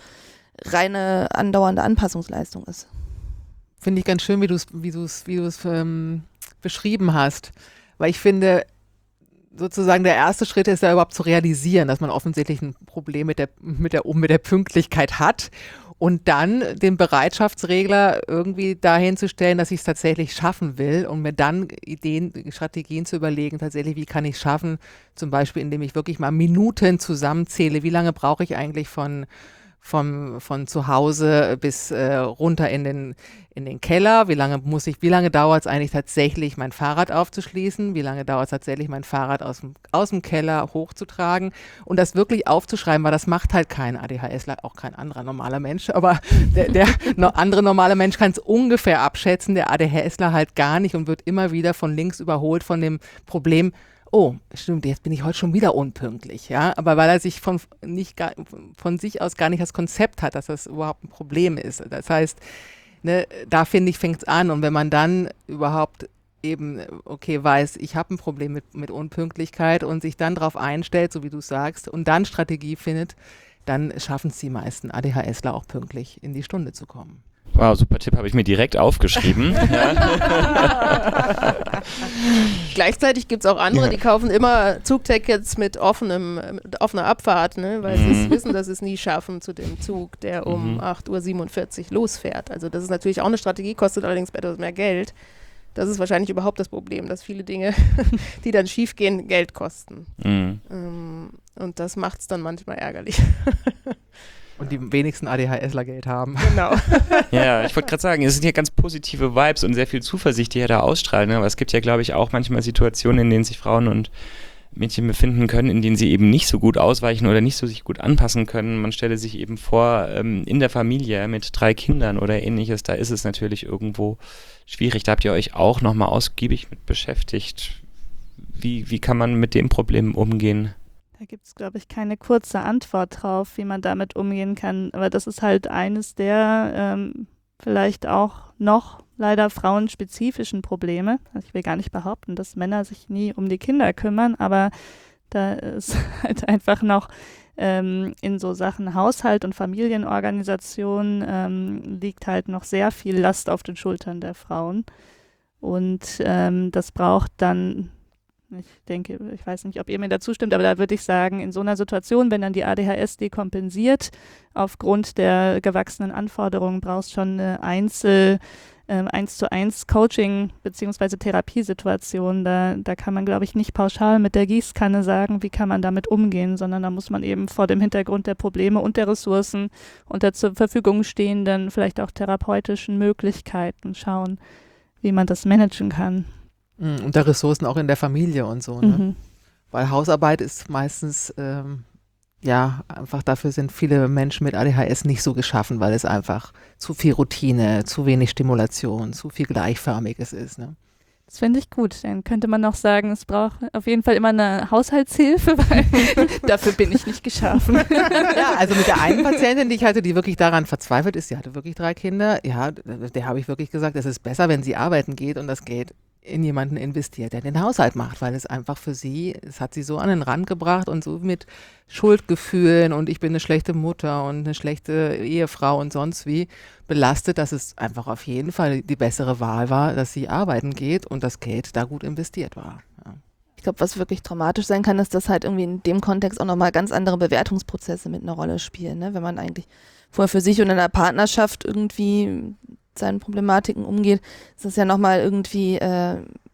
reine andauernde Anpassungsleistung ist. Finde ich ganz schön, wie du es wie du's, wie du's, ähm, beschrieben hast, weil ich finde, sozusagen der erste Schritt ist ja überhaupt zu realisieren, dass man offensichtlich ein Problem mit der, mit der, mit der Pünktlichkeit hat. Und dann den Bereitschaftsregler irgendwie dahin zu stellen, dass ich es tatsächlich schaffen will und mir dann Ideen, Strategien zu überlegen, tatsächlich, wie kann ich es schaffen, zum Beispiel, indem ich wirklich mal Minuten zusammenzähle, wie lange brauche ich eigentlich von, vom, von zu Hause bis äh, runter in den, in den Keller, wie lange muss ich, wie lange dauert es eigentlich tatsächlich, mein Fahrrad aufzuschließen, wie lange dauert es tatsächlich, mein Fahrrad aus dem, aus dem Keller hochzutragen und das wirklich aufzuschreiben, weil das macht halt kein ADHSler, auch kein anderer normaler Mensch, aber der, der no, andere normale Mensch kann es ungefähr abschätzen, der ADHSler halt gar nicht und wird immer wieder von links überholt von dem Problem, oh, stimmt, jetzt bin ich heute schon wieder unpünktlich, ja, aber weil er sich von, nicht gar, von sich aus gar nicht das Konzept hat, dass das überhaupt ein Problem ist. Das heißt, ne, da finde ich, fängt es an und wenn man dann überhaupt eben, okay, weiß, ich habe ein Problem mit, mit Unpünktlichkeit und sich dann darauf einstellt, so wie du sagst, und dann Strategie findet, dann schaffen es die meisten ADHSler auch pünktlich in die Stunde zu kommen. Wow, super Tipp, habe ich mir direkt aufgeschrieben. Ja. Gleichzeitig gibt es auch andere, die kaufen immer Zugtickets mit offenem, mit offener Abfahrt, ne? Weil mhm. sie es wissen, dass sie es nie schaffen zu dem Zug, der um mhm. acht Uhr siebenundvierzig losfährt. Also das ist natürlich auch eine Strategie, kostet allerdings etwas mehr Geld. Das ist wahrscheinlich überhaupt das Problem, dass viele Dinge, die dann schief gehen, Geld kosten. Mhm. Ähm, und das macht es dann manchmal ärgerlich. Und die wenigsten ADHSler Geld haben. Genau. Ja, ich wollte gerade sagen, es sind ja ganz positive Vibes und sehr viel Zuversicht, die ja da ausstrahlen. Ne? Aber es gibt ja, glaube ich, auch manchmal Situationen, in denen sich Frauen und Mädchen befinden können, in denen sie eben nicht so gut ausweichen oder nicht so sich gut anpassen können. Man stelle sich eben vor, ähm, in der Familie mit drei Kindern oder ähnliches, da ist es natürlich irgendwo schwierig. Da habt ihr euch auch nochmal ausgiebig mit beschäftigt. Wie, wie kann man mit dem Problem umgehen? Da gibt es, glaube ich, keine kurze Antwort drauf, wie man damit umgehen kann. Aber das ist halt eines der ähm, vielleicht auch noch leider frauenspezifischen Probleme. Also ich will gar nicht behaupten, dass Männer sich nie um die Kinder kümmern, aber da ist halt einfach noch ähm, in so Sachen Haushalt und Familienorganisation ähm, liegt halt noch sehr viel Last auf den Schultern der Frauen. Und ähm, das braucht dann... Ich denke, ich weiß nicht, ob ihr mir dazu stimmt, aber da würde ich sagen, in so einer Situation, wenn dann die A D H S dekompensiert, aufgrund der gewachsenen Anforderungen brauchst schon eine Einzel, ähm, eins zu eins Coaching bzw. Therapiesituation. Da, da kann man, glaube ich, nicht pauschal mit der Gießkanne sagen, wie kann man damit umgehen, sondern da muss man eben vor dem Hintergrund der Probleme und der Ressourcen und der zur Verfügung stehenden, vielleicht auch therapeutischen Möglichkeiten schauen, wie man das managen kann. Und der Ressourcen auch in der Familie und so, ne? Mhm. Weil Hausarbeit ist meistens, ähm, ja, einfach dafür sind viele Menschen mit A D H S nicht so geschaffen, weil es einfach zu viel Routine, zu wenig Stimulation, zu viel Gleichförmiges ist, ne? Das finde ich gut. Dann könnte man noch sagen, es braucht auf jeden Fall immer eine Haushaltshilfe, weil dafür bin ich nicht geschaffen. Ja, also mit der einen Patientin, die ich hatte, die wirklich daran verzweifelt ist, die hatte wirklich drei Kinder, ja, der habe ich wirklich gesagt, es ist besser, wenn sie arbeiten geht und das Geld in jemanden investiert, der den Haushalt macht, weil es einfach für sie, es hat sie so an den Rand gebracht und so mit Schuldgefühlen und ich bin eine schlechte Mutter und eine schlechte Ehefrau und sonst wie belastet, dass es einfach auf jeden Fall die bessere Wahl war, dass sie arbeiten geht und das Geld da gut investiert war. Ja. Ich glaube, was wirklich traumatisch sein kann, ist, dass halt irgendwie in dem Kontext auch nochmal ganz andere Bewertungsprozesse mit einer Rolle spielen, ne? Wenn man eigentlich vorher für sich und in der Partnerschaft irgendwie seinen Problematiken umgeht, ist das ja nochmal irgendwie äh,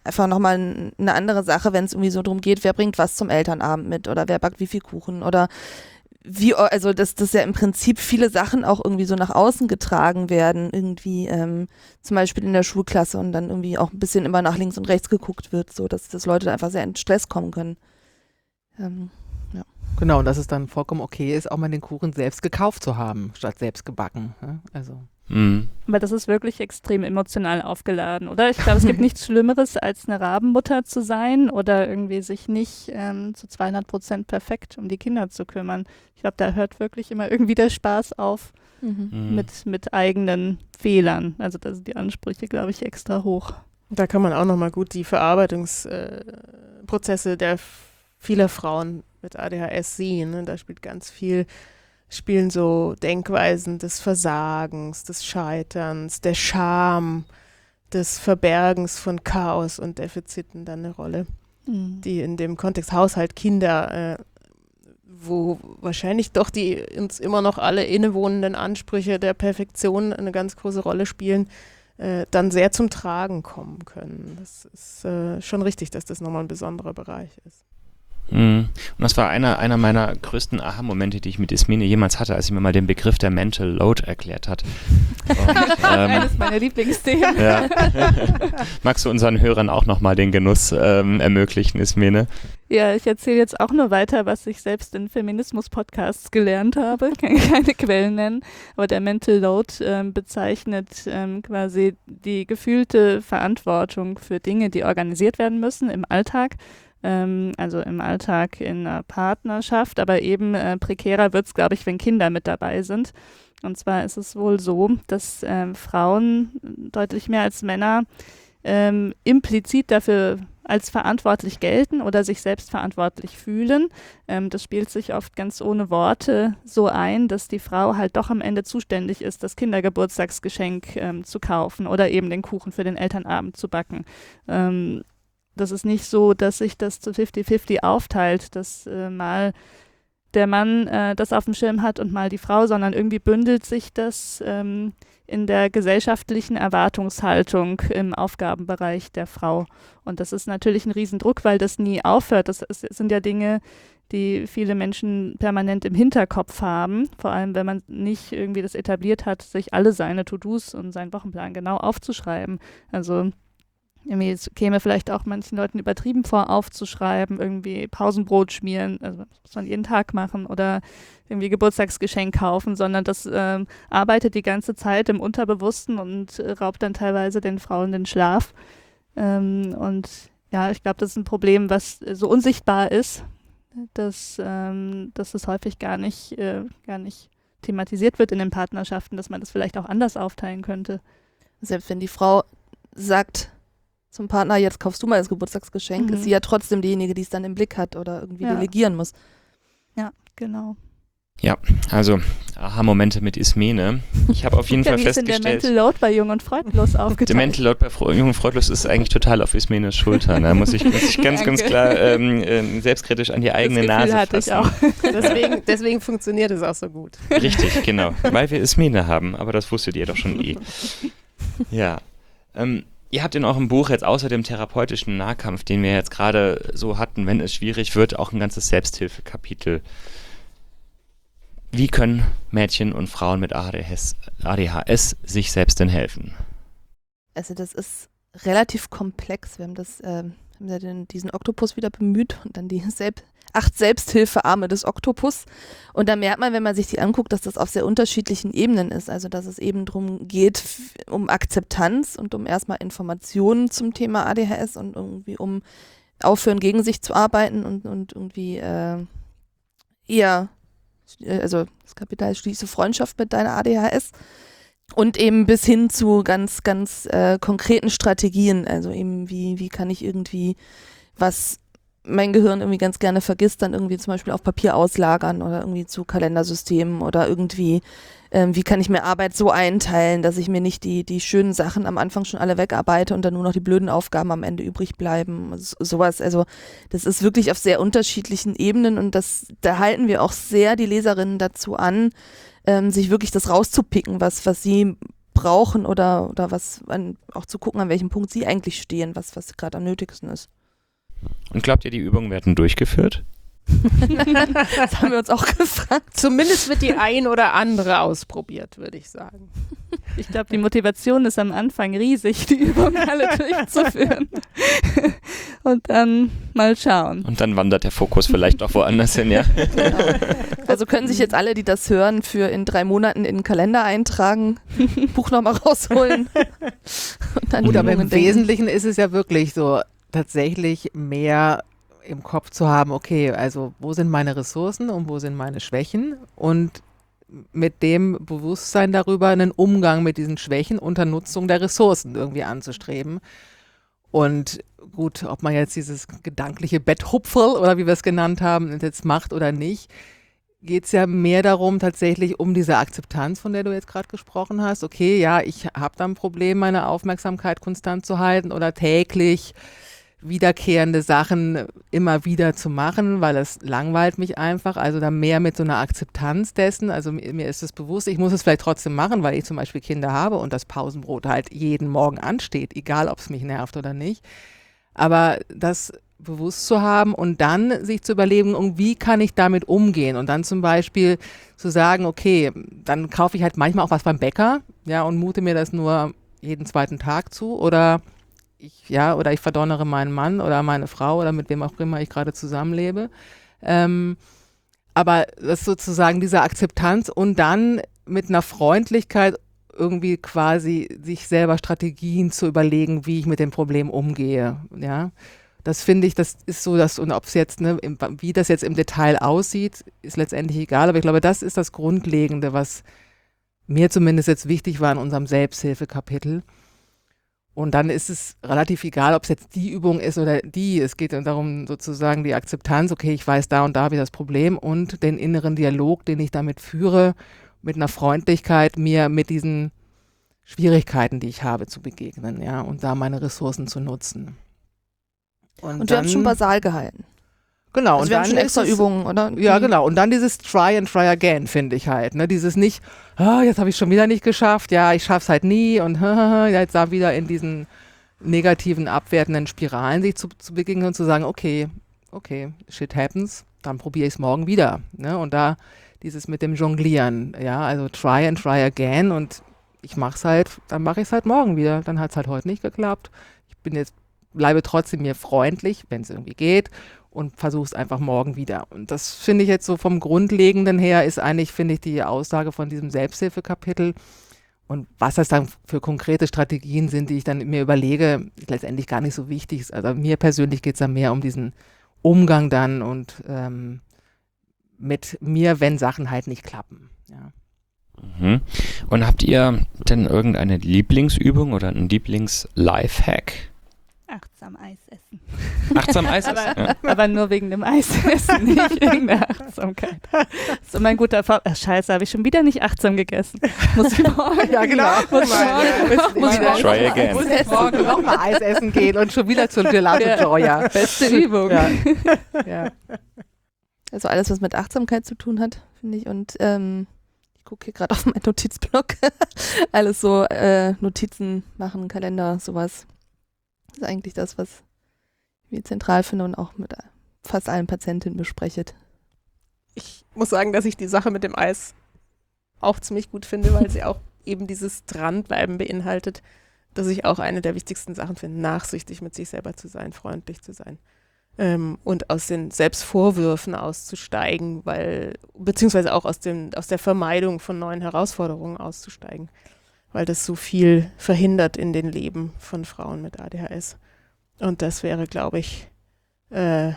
einfach nochmal n- eine andere Sache, wenn es irgendwie so darum geht, wer bringt was zum Elternabend mit oder wer backt wie viel Kuchen oder wie, also dass das ja im Prinzip viele Sachen auch irgendwie so nach außen getragen werden, irgendwie ähm, zum Beispiel in der Schulklasse und dann irgendwie auch ein bisschen immer nach links und rechts geguckt wird, so dass, dass Leute da einfach sehr in Stress kommen können. Ähm, Genau, und dass es dann vollkommen okay ist, auch mal den Kuchen selbst gekauft zu haben, statt selbst gebacken. Ne? Also. Mhm. Aber das ist wirklich extrem emotional aufgeladen, oder? Ich glaube, es gibt nichts Schlimmeres, als eine Rabenmutter zu sein oder irgendwie sich nicht ähm, zu zweihundert Prozent perfekt um die Kinder zu kümmern. Ich glaube, da hört wirklich immer irgendwie der Spaß auf mhm. Mhm. mit, mit eigenen Fehlern. Also da sind die Ansprüche, glaube ich, extra hoch. Da kann man auch nochmal gut die Verarbeitungsprozesse äh, der f- vieler Frauen mit A D H S sehen. Ne? Da spielt ganz viel, spielen so Denkweisen des Versagens, des Scheiterns, der Scham, des Verbergens von Chaos und Defiziten dann eine Rolle, Mhm. die in dem Kontext Haushalt, Kinder, äh, wo wahrscheinlich doch die uns immer noch alle innewohnenden Ansprüche der Perfektion eine ganz große Rolle spielen, äh, dann sehr zum Tragen kommen können. Das ist äh, schon richtig, dass das nochmal ein besonderer Bereich ist. Mhm. Und das war einer, einer meiner größten Aha-Momente, die ich mit Ismene jemals hatte, als sie mir mal den Begriff der Mental Load erklärt hat. Und, ähm, Eines meiner Lieblingsthemen. ja. Magst du unseren Hörern auch nochmal den Genuss ähm, ermöglichen, Ismene? Ja, ich erzähle jetzt auch nur weiter, was ich selbst in Feminismus-Podcasts gelernt habe. Ich kann keine Quellen nennen, aber der Mental Load ähm, bezeichnet ähm, quasi die gefühlte Verantwortung für Dinge, die organisiert werden müssen im Alltag. Ähm, also im Alltag in einer Partnerschaft, aber eben äh, prekärer wird es, glaube ich, wenn Kinder mit dabei sind. Und zwar ist es wohl so, dass ähm, Frauen deutlich mehr als Männer ähm, implizit dafür als verantwortlich gelten oder sich selbst verantwortlich fühlen. Ähm, das spielt sich oft ganz ohne Worte so ein, dass die Frau halt doch am Ende zuständig ist, das Kindergeburtstagsgeschenk ähm, zu kaufen oder eben den Kuchen für den Elternabend zu backen. Ähm, das ist nicht so, dass sich das zu fifty fifty aufteilt, dass äh, mal der Mann äh, das auf dem Schirm hat und mal die Frau, sondern irgendwie bündelt sich das ähm, in der gesellschaftlichen Erwartungshaltung im Aufgabenbereich der Frau. Und das ist natürlich ein Riesendruck, weil das nie aufhört. Das ist, sind ja Dinge, die viele Menschen permanent im Hinterkopf haben, vor allem wenn man nicht irgendwie das etabliert hat, sich alle seine To-Dos und seinen Wochenplan genau aufzuschreiben. Also irgendwie, es käme vielleicht auch manchen Leuten übertrieben vor, aufzuschreiben, irgendwie Pausenbrot schmieren, also das muss man jeden Tag machen oder irgendwie Geburtstagsgeschenk kaufen, sondern das ähm, arbeitet die ganze Zeit im Unterbewussten und äh, raubt dann teilweise den Frauen den Schlaf. Ähm, und ja, ich glaube, das ist ein Problem, was äh, so unsichtbar ist, dass, ähm, dass es häufig gar nicht, äh, gar nicht thematisiert wird in den Partnerschaften, dass man das vielleicht auch anders aufteilen könnte. Selbst wenn die Frau sagt zum Partner, jetzt kaufst du mal das Geburtstagsgeschenk, Mhm. ist sie ja trotzdem diejenige, die es dann im Blick hat oder irgendwie Ja. delegieren muss. Ja, genau. Also, Aha-Momente mit Ismene. Ich habe auf jeden Ja, Fall wie ist denn der festgestellt, Mental Load bei Jung und Freudlos aufgeteilt? der Mental Load bei Fro- Jung und Freudlos ist eigentlich total auf Ismenes Schultern. Da muss ich, muss ich ganz, ganz Danke. klar ähm, äh, selbstkritisch an die eigene das Gefühl Nase hatte fassen. ich auch. Deswegen, deswegen funktioniert es auch so gut. Richtig, genau. Weil wir Ismene haben, aber das wusstet ihr doch schon eh. Ja. Ähm, ihr habt in eurem Buch jetzt außer dem therapeutischen Nahkampf, den wir jetzt gerade so hatten, wenn es schwierig wird, auch ein ganzes Selbsthilfekapitel. Wie können Mädchen und Frauen mit A D H S, A D H S sich selbst denn helfen? Also das ist relativ komplex. Wir haben das, ähm, haben ja den, diesen Oktopus wieder bemüht und dann die Selb- acht Selbsthilfearme des Oktopus. Und da merkt man, wenn man sich die anguckt, dass das auf sehr unterschiedlichen Ebenen ist. Also dass es eben darum geht, f- um Akzeptanz und um erstmal Informationen zum Thema A D H S und irgendwie um aufhören, gegen sich zu arbeiten und, und irgendwie äh, eher, also das Kapitel heißt schließe Freundschaft mit deiner A D H S. Und eben bis hin zu ganz, ganz äh, konkreten Strategien. Also eben, wie, wie kann ich irgendwie, was mein Gehirn irgendwie ganz gerne vergisst, dann irgendwie zum Beispiel auf Papier auslagern oder irgendwie zu Kalendersystemen oder irgendwie, ähm, wie kann ich mir Arbeit so einteilen, dass ich mir nicht die, die schönen Sachen am Anfang schon alle wegarbeite und dann nur noch die blöden Aufgaben am Ende übrig bleiben. So, sowas. Also das ist wirklich auf sehr unterschiedlichen Ebenen und das, da halten wir auch sehr die Leserinnen dazu an, Ähm, sich wirklich das rauszupicken, was, was sie brauchen oder, oder was, an, auch zu gucken, an welchem Punkt sie eigentlich stehen, was, was gerade am nötigsten ist. Und glaubt ihr, die Übungen werden durchgeführt? Das haben wir uns auch gefragt. Zumindest wird die ein oder andere ausprobiert, würde ich sagen. Ich glaube, die Motivation ist am Anfang riesig, die Übungen alle durchzuführen. Und dann mal schauen. Und dann wandert der Fokus vielleicht auch woanders hin, ja? Genau. Also können sich jetzt alle, die das hören, für in drei Monaten in den Kalender eintragen, Buch nochmal rausholen. Und dann Gut, die aber im Übungen denken. Wesentlichen ist es ja wirklich so, tatsächlich mehr im Kopf zu haben, okay, also wo sind meine Ressourcen und wo sind meine Schwächen und mit dem Bewusstsein darüber einen Umgang mit diesen Schwächen unter Nutzung der Ressourcen irgendwie anzustreben. Und gut, ob man jetzt dieses gedankliche Betthupferl oder wie wir es genannt haben, jetzt macht oder nicht, geht es ja mehr darum, tatsächlich um diese Akzeptanz, von der du jetzt gerade gesprochen hast. Okay, ja, ich habe da ein Problem, meine Aufmerksamkeit konstant zu halten oder täglich wiederkehrende Sachen immer wieder zu machen, weil es langweilt mich einfach. Also da mehr mit so einer Akzeptanz dessen. Also mir, mir ist es bewusst, ich muss es vielleicht trotzdem machen, weil ich zum Beispiel Kinder habe und das Pausenbrot halt jeden Morgen ansteht, egal ob es mich nervt oder nicht. Aber das bewusst zu haben und dann sich zu überlegen, und wie kann ich damit umgehen? Und dann zum Beispiel zu sagen, okay, dann kaufe ich halt manchmal auch was beim Bäcker, ja, und mute mir das nur jeden zweiten Tag zu oder ich, ja, oder ich verdonnere meinen Mann oder meine Frau oder mit wem auch immer ich gerade zusammenlebe. Ähm, aber das ist sozusagen diese Akzeptanz und dann mit einer Freundlichkeit irgendwie quasi sich selber Strategien zu überlegen, wie ich mit dem Problem umgehe, ja. Das finde ich, das ist so, dass, und ob es jetzt, ne, im, wie das jetzt im Detail aussieht, ist letztendlich egal, aber ich glaube, das ist das Grundlegende, was mir zumindest jetzt wichtig war in unserem Selbsthilfekapitel. Und dann ist es relativ egal, ob es jetzt die Übung ist oder die. Es geht darum, sozusagen die Akzeptanz, okay, ich weiß, da und da habe ich das Problem und den inneren Dialog, den ich damit führe, mit einer Freundlichkeit, mir mit diesen Schwierigkeiten, die ich habe, zu begegnen, ja, und da meine Ressourcen zu nutzen. Und, Und dann, wir haben es schon basal gehalten. Genau. Also und wir haben dann schon ist extra es, Übungen, oder? Ja, Die- genau. Und dann dieses Try and Try Again, finde ich halt. Ne? Dieses nicht, ah, jetzt habe ich schon wieder nicht geschafft, ja, ich schaff's halt nie und jetzt da wieder in diesen negativen, abwertenden Spiralen sich zu, zu begegnen und zu sagen, okay, okay, shit happens, dann probiere ich es morgen wieder. Ne? Und da dieses mit dem Jonglieren, ja, also Try and Try Again und ich mach's halt, dann mache ich es halt morgen wieder. Dann hat es halt heute nicht geklappt. Ich bin jetzt, bleibe trotzdem mir freundlich, wenn es irgendwie geht und versuche es einfach morgen wieder. Und das finde ich jetzt so vom Grundlegenden her ist eigentlich, finde ich, die Aussage von diesem Selbsthilfekapitel. Und was das dann für konkrete Strategien sind, die ich dann mir überlege, ist letztendlich gar nicht so wichtig. Also mir persönlich geht es dann mehr um diesen Umgang dann und ähm, mit mir, wenn Sachen halt nicht klappen. Ja. Mhm. Und habt ihr denn irgendeine Lieblingsübung oder einen Lieblings-Lifehack? Achtsam Eis essen. Achtsam Eis essen? Aber, Ja. aber nur wegen dem Eisessen, nicht wegen der Achtsamkeit. So mein guter Fa Ach, Scheiße, habe ich schon wieder nicht achtsam gegessen. Muss ich morgen. Ja, genau. Muss morgen. Muss morgen. Try again. Muss jetzt morgen nochmal Eis essen gehen und schon wieder zur Gelato Ja. Gioia. Beste Übung. Ja. Ja. Also alles, was mit Achtsamkeit zu tun hat, finde ich. Und ähm, ich gucke hier gerade auf meinen Notizblock. Alles so äh, Notizen machen, Kalender, sowas. Das ist eigentlich das, was ich zentral finde und auch mit fast allen Patientinnen bespreche. Ich muss sagen, dass ich die Sache mit dem Eis auch ziemlich gut finde, weil sie auch eben dieses Dranbleiben beinhaltet, dass ich auch eine der wichtigsten Sachen finde, nachsichtig mit sich selber zu sein, freundlich zu sein. Ähm, und aus den Selbstvorwürfen auszusteigen, weil, beziehungsweise auch aus, dem, aus der Vermeidung von neuen Herausforderungen auszusteigen, weil das so viel verhindert in den Leben von Frauen mit A D H S. Und das wäre, glaube ich, äh,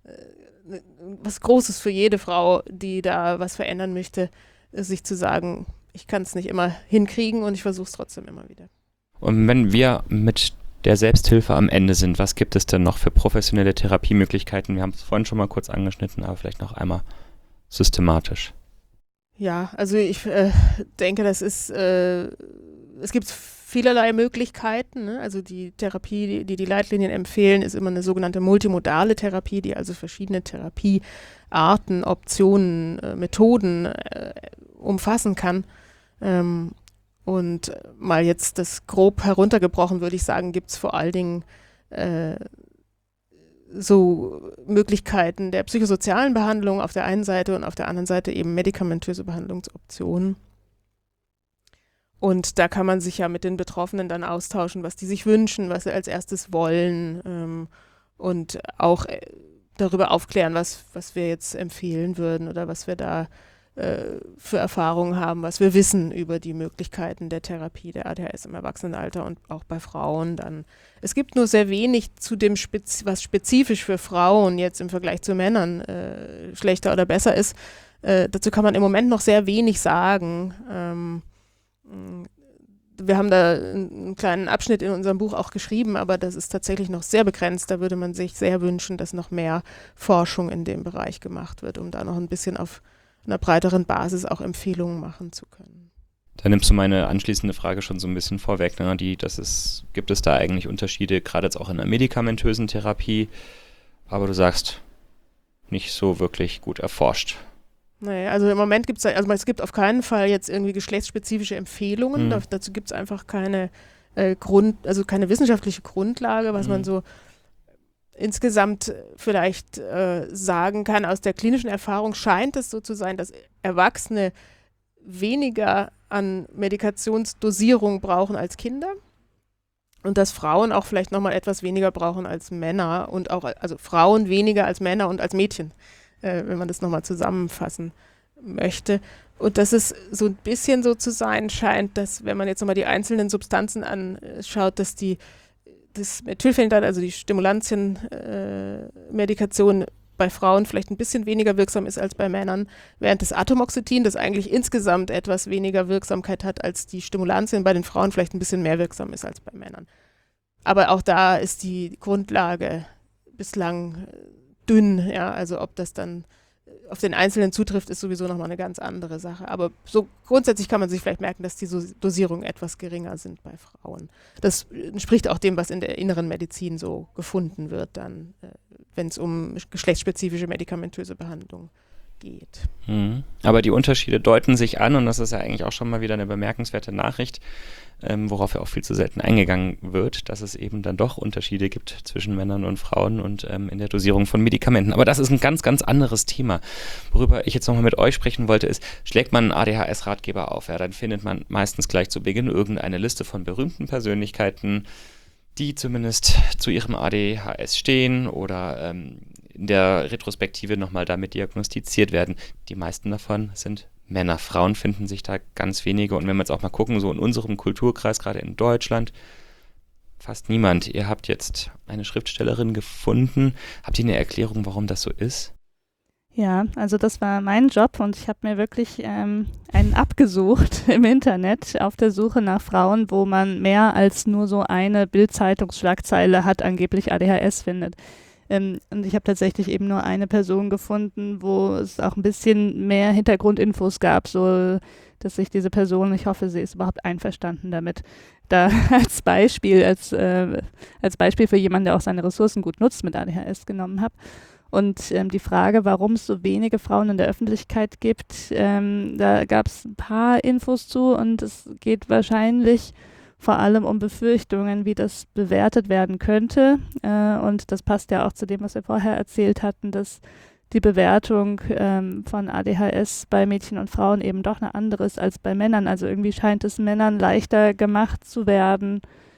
was Großes für jede Frau, die da was verändern möchte, sich zu sagen, ich kann es nicht immer hinkriegen und ich versuche es trotzdem immer wieder. Und wenn wir mit der Selbsthilfe am Ende sind, was gibt es denn noch für professionelle Therapiemöglichkeiten? Wir haben es vorhin schon mal kurz angeschnitten, aber vielleicht noch einmal systematisch. Ja, also ich äh, denke, das ist, äh, es gibt vielerlei Möglichkeiten. Ne? Also die Therapie, die, die die Leitlinien empfehlen, ist immer eine sogenannte multimodale Therapie, die also verschiedene Therapiearten, Optionen, äh, Methoden äh, umfassen kann. Ähm, Und äh, mal jetzt das grob heruntergebrochen, würde ich sagen, gibt es vor allen Dingen äh, so Möglichkeiten der psychosozialen Behandlung auf der einen Seite und auf der anderen Seite eben medikamentöse Behandlungsoptionen. Und da kann man sich ja mit den Betroffenen dann austauschen, was die sich wünschen, was sie als erstes wollen ähm, und auch äh, darüber aufklären, was, was wir jetzt empfehlen würden oder was wir da äh, für Erfahrungen haben, was wir wissen über die Möglichkeiten der Therapie der A D H S im Erwachsenenalter und auch bei Frauen dann. Es gibt nur sehr wenig zu dem, Spez- was spezifisch für Frauen jetzt im Vergleich zu Männern äh, schlechter oder besser ist. Äh, dazu kann man im Moment noch sehr wenig sagen. Ähm, Wir haben da einen kleinen Abschnitt in unserem Buch auch geschrieben, aber das ist tatsächlich noch sehr begrenzt. Da würde man sich sehr wünschen, dass noch mehr Forschung in dem Bereich gemacht wird, um da noch ein bisschen auf einer breiteren Basis auch Empfehlungen machen zu können. Da nimmst du meine anschließende Frage schon so ein bisschen vorweg. Ne? Die, das ist, gibt es da eigentlich Unterschiede, gerade jetzt auch in der medikamentösen Therapie? Aber du sagst, nicht so wirklich gut erforscht. Nee, also im Moment gibt es, also es gibt auf keinen Fall jetzt irgendwie geschlechtsspezifische Empfehlungen. Mhm. Da, dazu gibt es einfach keine äh, Grund, also keine wissenschaftliche Grundlage, was Mhm. man so insgesamt vielleicht äh, sagen kann. Aus der klinischen Erfahrung scheint es so zu sein, dass Erwachsene weniger an Medikationsdosierung brauchen als Kinder und dass Frauen auch vielleicht nochmal etwas weniger brauchen als Männer und auch, also Frauen weniger als Männer und als Mädchen, äh, wenn man das nochmal zusammenfassen möchte. Und dass es so ein bisschen so zu sein scheint, dass, wenn man jetzt nochmal die einzelnen Substanzen anschaut, dass die das Methylphenidat, also die Stimulantienmedikation, äh, bei Frauen vielleicht ein bisschen weniger wirksam ist als bei Männern, während das Atomoxetin, das eigentlich insgesamt etwas weniger Wirksamkeit hat als die Stimulantien, bei den Frauen vielleicht ein bisschen mehr wirksam ist als bei Männern. Aber auch da ist die Grundlage bislang dünn, ja, also ob das dann auf den Einzelnen zutrifft, ist sowieso nochmal eine ganz andere Sache. Aber so grundsätzlich kann man sich vielleicht merken, dass die Dosierungen etwas geringer sind bei Frauen. Das entspricht auch dem, was in der inneren Medizin so gefunden wird, dann, wenn es um geschlechtsspezifische medikamentöse Behandlung geht. Mhm. Aber die Unterschiede deuten sich an und das ist ja eigentlich auch schon mal wieder eine bemerkenswerte Nachricht, ähm, worauf ja auch viel zu selten eingegangen wird, dass es eben dann doch Unterschiede gibt zwischen Männern und Frauen und ähm, in der Dosierung von Medikamenten. Aber das ist ein ganz, ganz anderes Thema. Worüber ich jetzt nochmal mit euch sprechen wollte, ist, schlägt man einen A D H S-Ratgeber auf, ja, dann findet man meistens gleich zu Beginn irgendeine Liste von berühmten Persönlichkeiten, die zumindest zu ihrem A D H S stehen oder ähm, in der Retrospektive nochmal damit diagnostiziert werden. Die meisten davon sind Männer. Frauen finden sich da ganz wenige. Und wenn wir jetzt auch mal gucken, so in unserem Kulturkreis, gerade in Deutschland, fast niemand. Ihr habt jetzt eine Schriftstellerin gefunden. Habt ihr eine Erklärung, warum das so ist? Ja, also das war mein Job und ich habe mir wirklich ähm, einen abgesucht im Internet auf der Suche nach Frauen, wo man mehr als nur so eine Bild-Zeitungsschlagzeile hat, angeblich A D H S findet. Ähm, und ich habe tatsächlich eben nur eine Person gefunden, wo es auch ein bisschen mehr Hintergrundinfos gab, so dass sich diese Person, ich hoffe, sie ist überhaupt einverstanden damit, da als Beispiel, als, äh, als Beispiel für jemanden, der auch seine Ressourcen gut nutzt, mit A D H S genommen habe. Und ähm, die Frage, warum es so wenige Frauen in der Öffentlichkeit gibt, ähm, da gab es ein paar Infos zu und es geht wahrscheinlich vor allem um Befürchtungen, wie das bewertet werden könnte. Äh, und das passt ja auch zu dem, was wir vorher erzählt hatten, dass die Bewertung ähm, von A D H S bei Mädchen und Frauen eben doch eine andere ist als bei Männern. Also irgendwie scheint es Männern leichter gemacht zu werden,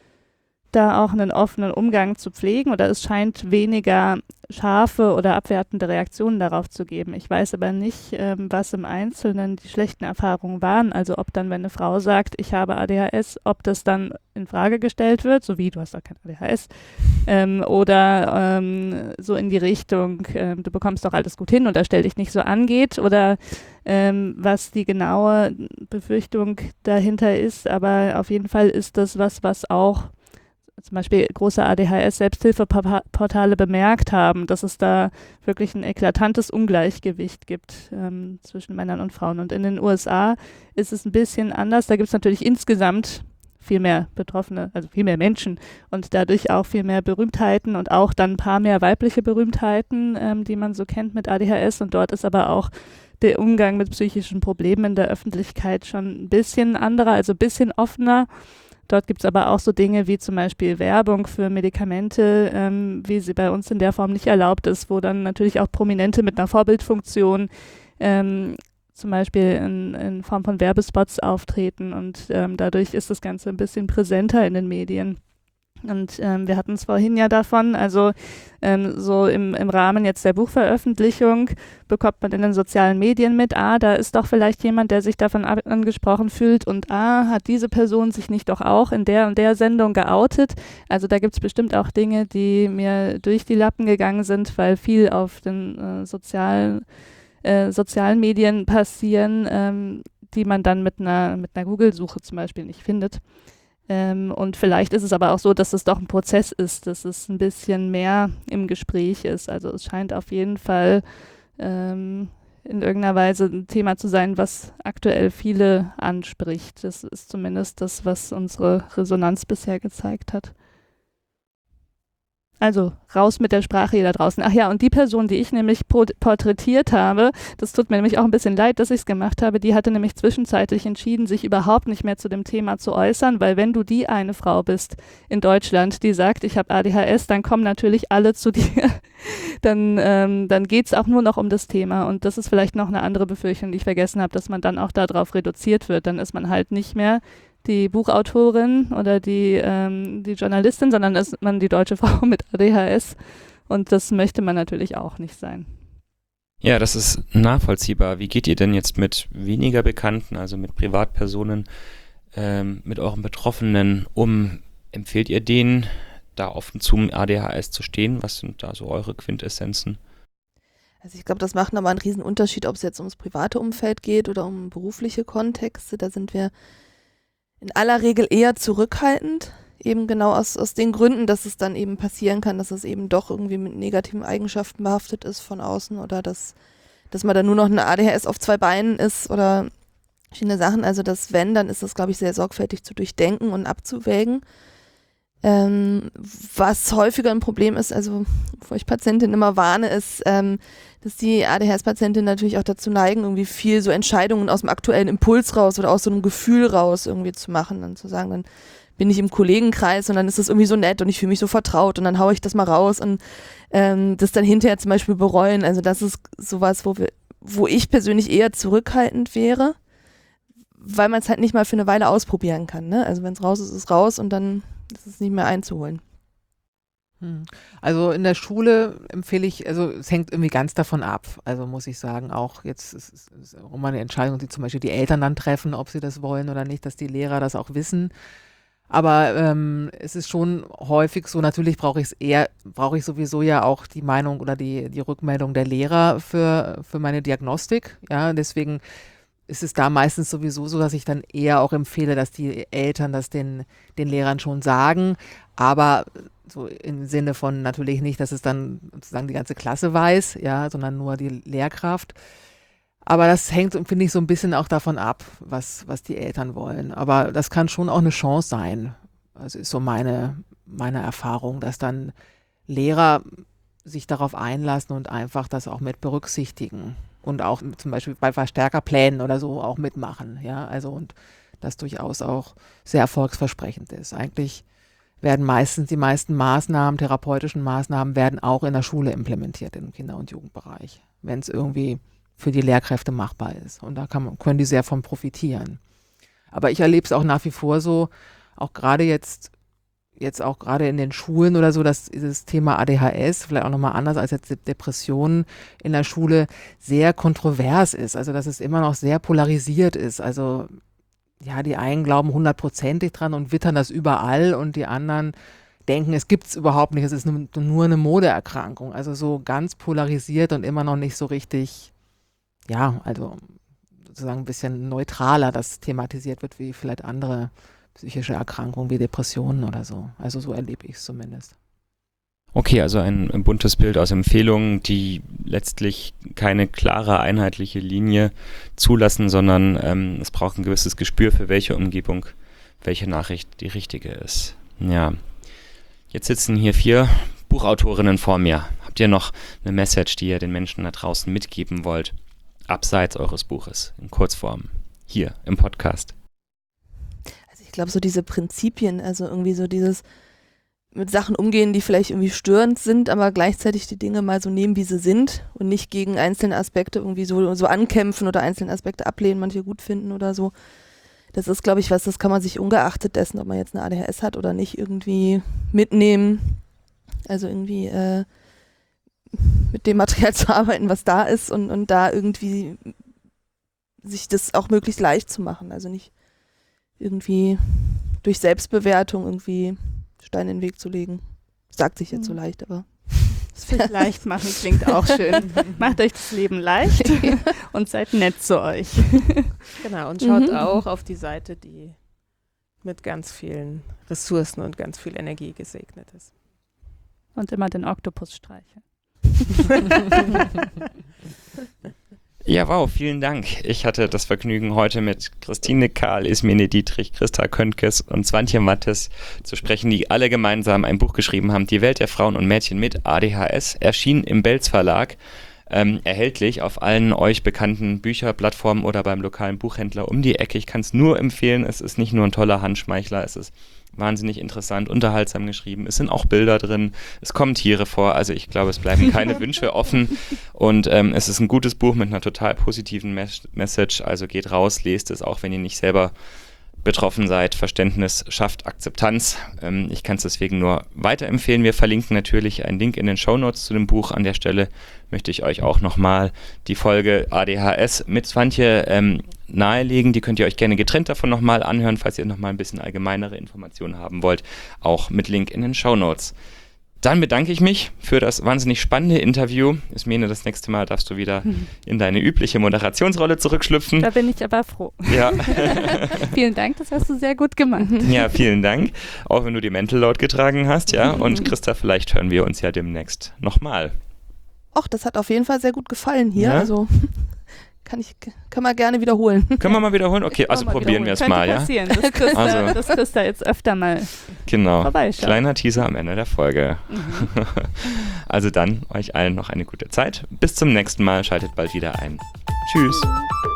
da auch einen offenen Umgang zu pflegen oder es scheint weniger scharfe oder abwertende Reaktionen darauf zu geben. Ich weiß aber nicht, ähm, was im Einzelnen die schlechten Erfahrungen waren. Also ob dann, wenn eine Frau sagt, ich habe A D H S, ob das dann in Frage gestellt wird, so wie, du hast doch kein A D H S, ähm, oder ähm, so in die Richtung, ähm, du bekommst doch alles gut hin und da stell dich nicht so an geht oder ähm, was die genaue Befürchtung dahinter ist. Aber auf jeden Fall ist das was, was auch zum Beispiel große A D H S-Selbsthilfeportale bemerkt haben, dass es da wirklich ein eklatantes Ungleichgewicht gibt ähm, zwischen Männern und Frauen. Und in den U S A ist es ein bisschen anders. Da gibt es natürlich insgesamt viel mehr Betroffene, also viel mehr Menschen und dadurch auch viel mehr Berühmtheiten und auch dann ein paar mehr weibliche Berühmtheiten, ähm, die man so kennt mit A D H S. Und dort ist aber auch der Umgang mit psychischen Problemen in der Öffentlichkeit schon ein bisschen anderer, also ein bisschen offener. Dort gibt es aber auch so Dinge wie zum Beispiel Werbung für Medikamente, ähm, wie sie bei uns in der Form nicht erlaubt ist, wo dann natürlich auch Prominente mit einer Vorbildfunktion ähm, zum Beispiel in, in Form von Werbespots auftreten und ähm, dadurch ist das Ganze ein bisschen präsenter in den Medien. Und ähm, wir hatten es vorhin ja davon, also ähm, so im, im Rahmen jetzt der Buchveröffentlichung bekommt man in den sozialen Medien mit, ah, da ist doch vielleicht jemand, der sich davon ab- angesprochen fühlt und ah, hat diese Person sich nicht doch auch in der und der Sendung geoutet. Also da gibt es bestimmt auch Dinge, die mir durch die Lappen gegangen sind, weil viel auf den äh, sozialen Äh, sozialen Medien passieren, ähm, die man dann mit einer, mit einer Google-Suche zum Beispiel nicht findet. Ähm, und vielleicht ist es aber auch so, dass es doch ein Prozess ist, dass es ein bisschen mehr im Gespräch ist. Also es scheint auf jeden Fall ähm, in irgendeiner Weise ein Thema zu sein, was aktuell viele anspricht. Das ist zumindest das, was unsere Resonanz bisher gezeigt hat. Also raus mit der Sprache hier da draußen. Ach ja, und die Person, die ich nämlich porträtiert habe, das tut mir nämlich auch ein bisschen leid, dass ich es gemacht habe, die hatte nämlich zwischenzeitlich entschieden, sich überhaupt nicht mehr zu dem Thema zu äußern, weil wenn du die eine Frau bist in Deutschland, die sagt, ich habe A D H S, dann kommen natürlich alle zu dir. dann ähm, dann geht es auch nur noch um das Thema und das ist vielleicht noch eine andere Befürchtung, die ich vergessen habe, dass man dann auch darauf reduziert wird. Dann ist man halt nicht mehr die Buchautorin oder die, ähm, die Journalistin, sondern ist man die deutsche Frau mit A D H S und das möchte man natürlich auch nicht sein. Ja, das ist nachvollziehbar. Wie geht ihr denn jetzt mit weniger Bekannten, also mit Privatpersonen, ähm, mit euren Betroffenen um? Empfehlt ihr denen, da offen zum A D H S zu stehen? Was sind da so eure Quintessenzen? Also ich glaube, das macht nochmal einen riesen Unterschied, ob es jetzt ums private Umfeld geht oder um berufliche Kontexte. Da sind wir in aller Regel eher zurückhaltend, eben genau aus, aus den Gründen, dass es dann eben passieren kann, dass es eben doch irgendwie mit negativen Eigenschaften behaftet ist von außen oder dass, dass man dann nur noch eine A D H S auf zwei Beinen ist oder verschiedene Sachen. Also das Wenn, dann ist das, glaube ich, sehr sorgfältig zu durchdenken und abzuwägen. Ähm, was häufiger ein Problem ist, also wo ich Patientinnen immer warne, ist, ähm, dass die A D H S-Patientinnen natürlich auch dazu neigen, irgendwie viel so Entscheidungen aus dem aktuellen Impuls raus oder aus so einem Gefühl raus irgendwie zu machen. Dann zu sagen, dann bin ich im Kollegenkreis und dann ist das irgendwie so nett und ich fühle mich so vertraut und dann haue ich das mal raus und ähm, das dann hinterher zum Beispiel bereuen. Also das ist sowas, wo wir, wo ich persönlich eher zurückhaltend wäre, weil man es halt nicht mal für eine Weile ausprobieren kann. Ne? Also wenn es raus ist, ist es raus und dann ist es nicht mehr einzuholen. Also in der Schule empfehle ich, also es hängt irgendwie ganz davon ab. Also muss ich sagen, auch jetzt ist es auch immer eine Entscheidung, die zum Beispiel die Eltern dann treffen, ob sie das wollen oder nicht, dass die Lehrer das auch wissen. Aber ähm, es ist schon häufig so, natürlich brauche ich es eher, brauche ich sowieso ja auch die Meinung oder die, die Rückmeldung der Lehrer für, für meine Diagnostik. Ja, deswegen ist es da meistens sowieso so, dass ich dann eher auch empfehle, dass die Eltern das den, den Lehrern schon sagen, aber so im Sinne von natürlich nicht, dass es dann sozusagen die ganze Klasse weiß, ja, sondern nur die Lehrkraft. Aber das hängt, finde ich, so ein bisschen auch davon ab, was, was die Eltern wollen. Aber das kann schon auch eine Chance sein. Also ist so meine, meine Erfahrung, dass dann Lehrer sich darauf einlassen und einfach das auch mit berücksichtigen. Und auch zum Beispiel bei Verstärkerplänen oder so auch mitmachen, ja, also und das durchaus auch sehr erfolgsversprechend ist. Eigentlich werden meistens die meisten Maßnahmen, therapeutischen Maßnahmen, werden auch in der Schule implementiert im Kinder- und Jugendbereich, wenn es irgendwie für die Lehrkräfte machbar ist. Und da kann man, können die sehr von profitieren. Aber ich erlebe es auch nach wie vor so, auch gerade jetzt, jetzt auch gerade in den Schulen oder so, dass dieses Thema A D H S, vielleicht auch nochmal anders als jetzt Depressionen in der Schule, sehr kontrovers ist. Also dass es immer noch sehr polarisiert ist. Also ja, die einen glauben hundertprozentig dran und wittern das überall und die anderen denken, es gibt es überhaupt nicht, es ist nur, nur eine Modeerkrankung. Also so ganz polarisiert und immer noch nicht so richtig, ja, also sozusagen ein bisschen neutraler das thematisiert wird, wie vielleicht andere psychische Erkrankungen wie Depressionen oder so. Also so erlebe ich es zumindest. Okay, also ein, ein buntes Bild aus Empfehlungen, die letztlich keine klare, einheitliche Linie zulassen, sondern ähm, es braucht ein gewisses Gespür, für welche Umgebung welche Nachricht die richtige ist. Ja, jetzt sitzen hier vier Buchautorinnen vor mir. Habt ihr noch eine Message, die ihr den Menschen da draußen mitgeben wollt, abseits eures Buches, in Kurzform, hier im Podcast? Also ich glaube, so diese Prinzipien, also irgendwie so dieses mit Sachen umgehen, die vielleicht irgendwie störend sind, aber gleichzeitig die Dinge mal so nehmen, wie sie sind und nicht gegen einzelne Aspekte irgendwie so, so ankämpfen oder einzelne Aspekte ablehnen, manche gut finden oder so. Das ist, glaube ich, was, das kann man sich ungeachtet dessen, ob man jetzt eine A D H S hat oder nicht, irgendwie mitnehmen. Also irgendwie äh, mit dem Material zu arbeiten, was da ist und, und da irgendwie sich das auch möglichst leicht zu machen. Also nicht irgendwie durch Selbstbewertung irgendwie Steine in den Weg zu legen. Sagt sich jetzt so leicht, aber das viel leicht machen klingt auch schön. Macht euch das Leben leicht und seid nett zu euch. Genau, und schaut Mhm. auch auf die Seite, die mit ganz vielen Ressourcen und ganz viel Energie gesegnet ist. Und immer den Oktopus streicheln. Ja, wow, vielen Dank. Ich hatte das Vergnügen, heute mit Christine Kahl, Ismene Dietrich, Christa Köntges und Swantje Mattes zu sprechen, die alle gemeinsam ein Buch geschrieben haben, Die Welt der Frauen und Mädchen mit A D H S, erschienen im Belz Verlag, ähm, erhältlich auf allen euch bekannten Bücherplattformen oder beim lokalen Buchhändler um die Ecke. Ich kann es nur empfehlen, es ist nicht nur ein toller Handschmeichler, es ist wahnsinnig interessant, unterhaltsam geschrieben. Es sind auch Bilder drin, es kommen Tiere vor, also ich glaube, es bleiben keine Wünsche offen und ähm, es ist ein gutes Buch mit einer total positiven Mes- Message, also geht raus, lest es, auch wenn ihr nicht selber betroffen seid. Verständnis schafft Akzeptanz. Ähm, ich kann es deswegen nur weiterempfehlen. Wir verlinken natürlich einen Link in den Shownotes zu dem Buch. An der Stelle möchte ich euch auch nochmal die Folge A D H S mit Swantje ähm, nahelegen. Die könnt ihr euch gerne getrennt davon nochmal anhören, falls ihr nochmal ein bisschen allgemeinere Informationen haben wollt. Auch mit Link in den Shownotes. Dann bedanke ich mich für das wahnsinnig spannende Interview. Ismene, das nächste Mal darfst du wieder in deine übliche Moderationsrolle zurückschlüpfen. Da bin ich aber froh. Ja. Vielen Dank, das hast du sehr gut gemacht. Ja, vielen Dank. Auch wenn du die Mental Load getragen hast, ja. Und Christa, vielleicht hören wir uns ja demnächst nochmal. Och, das hat auf jeden Fall sehr gut gefallen hier. Ja? Also kann ich, kann man gerne wiederholen. Können wir mal wiederholen? Okay, Können also wir mal probieren wir es Könnte mal, ja? passieren, dass Christa, Also. dass Christa jetzt öfter mal Genau. vorbeischaut. Kleiner Teaser am Ende der Folge. Also dann euch allen noch eine gute Zeit. Bis zum nächsten Mal. Schaltet bald wieder ein. Tschüss.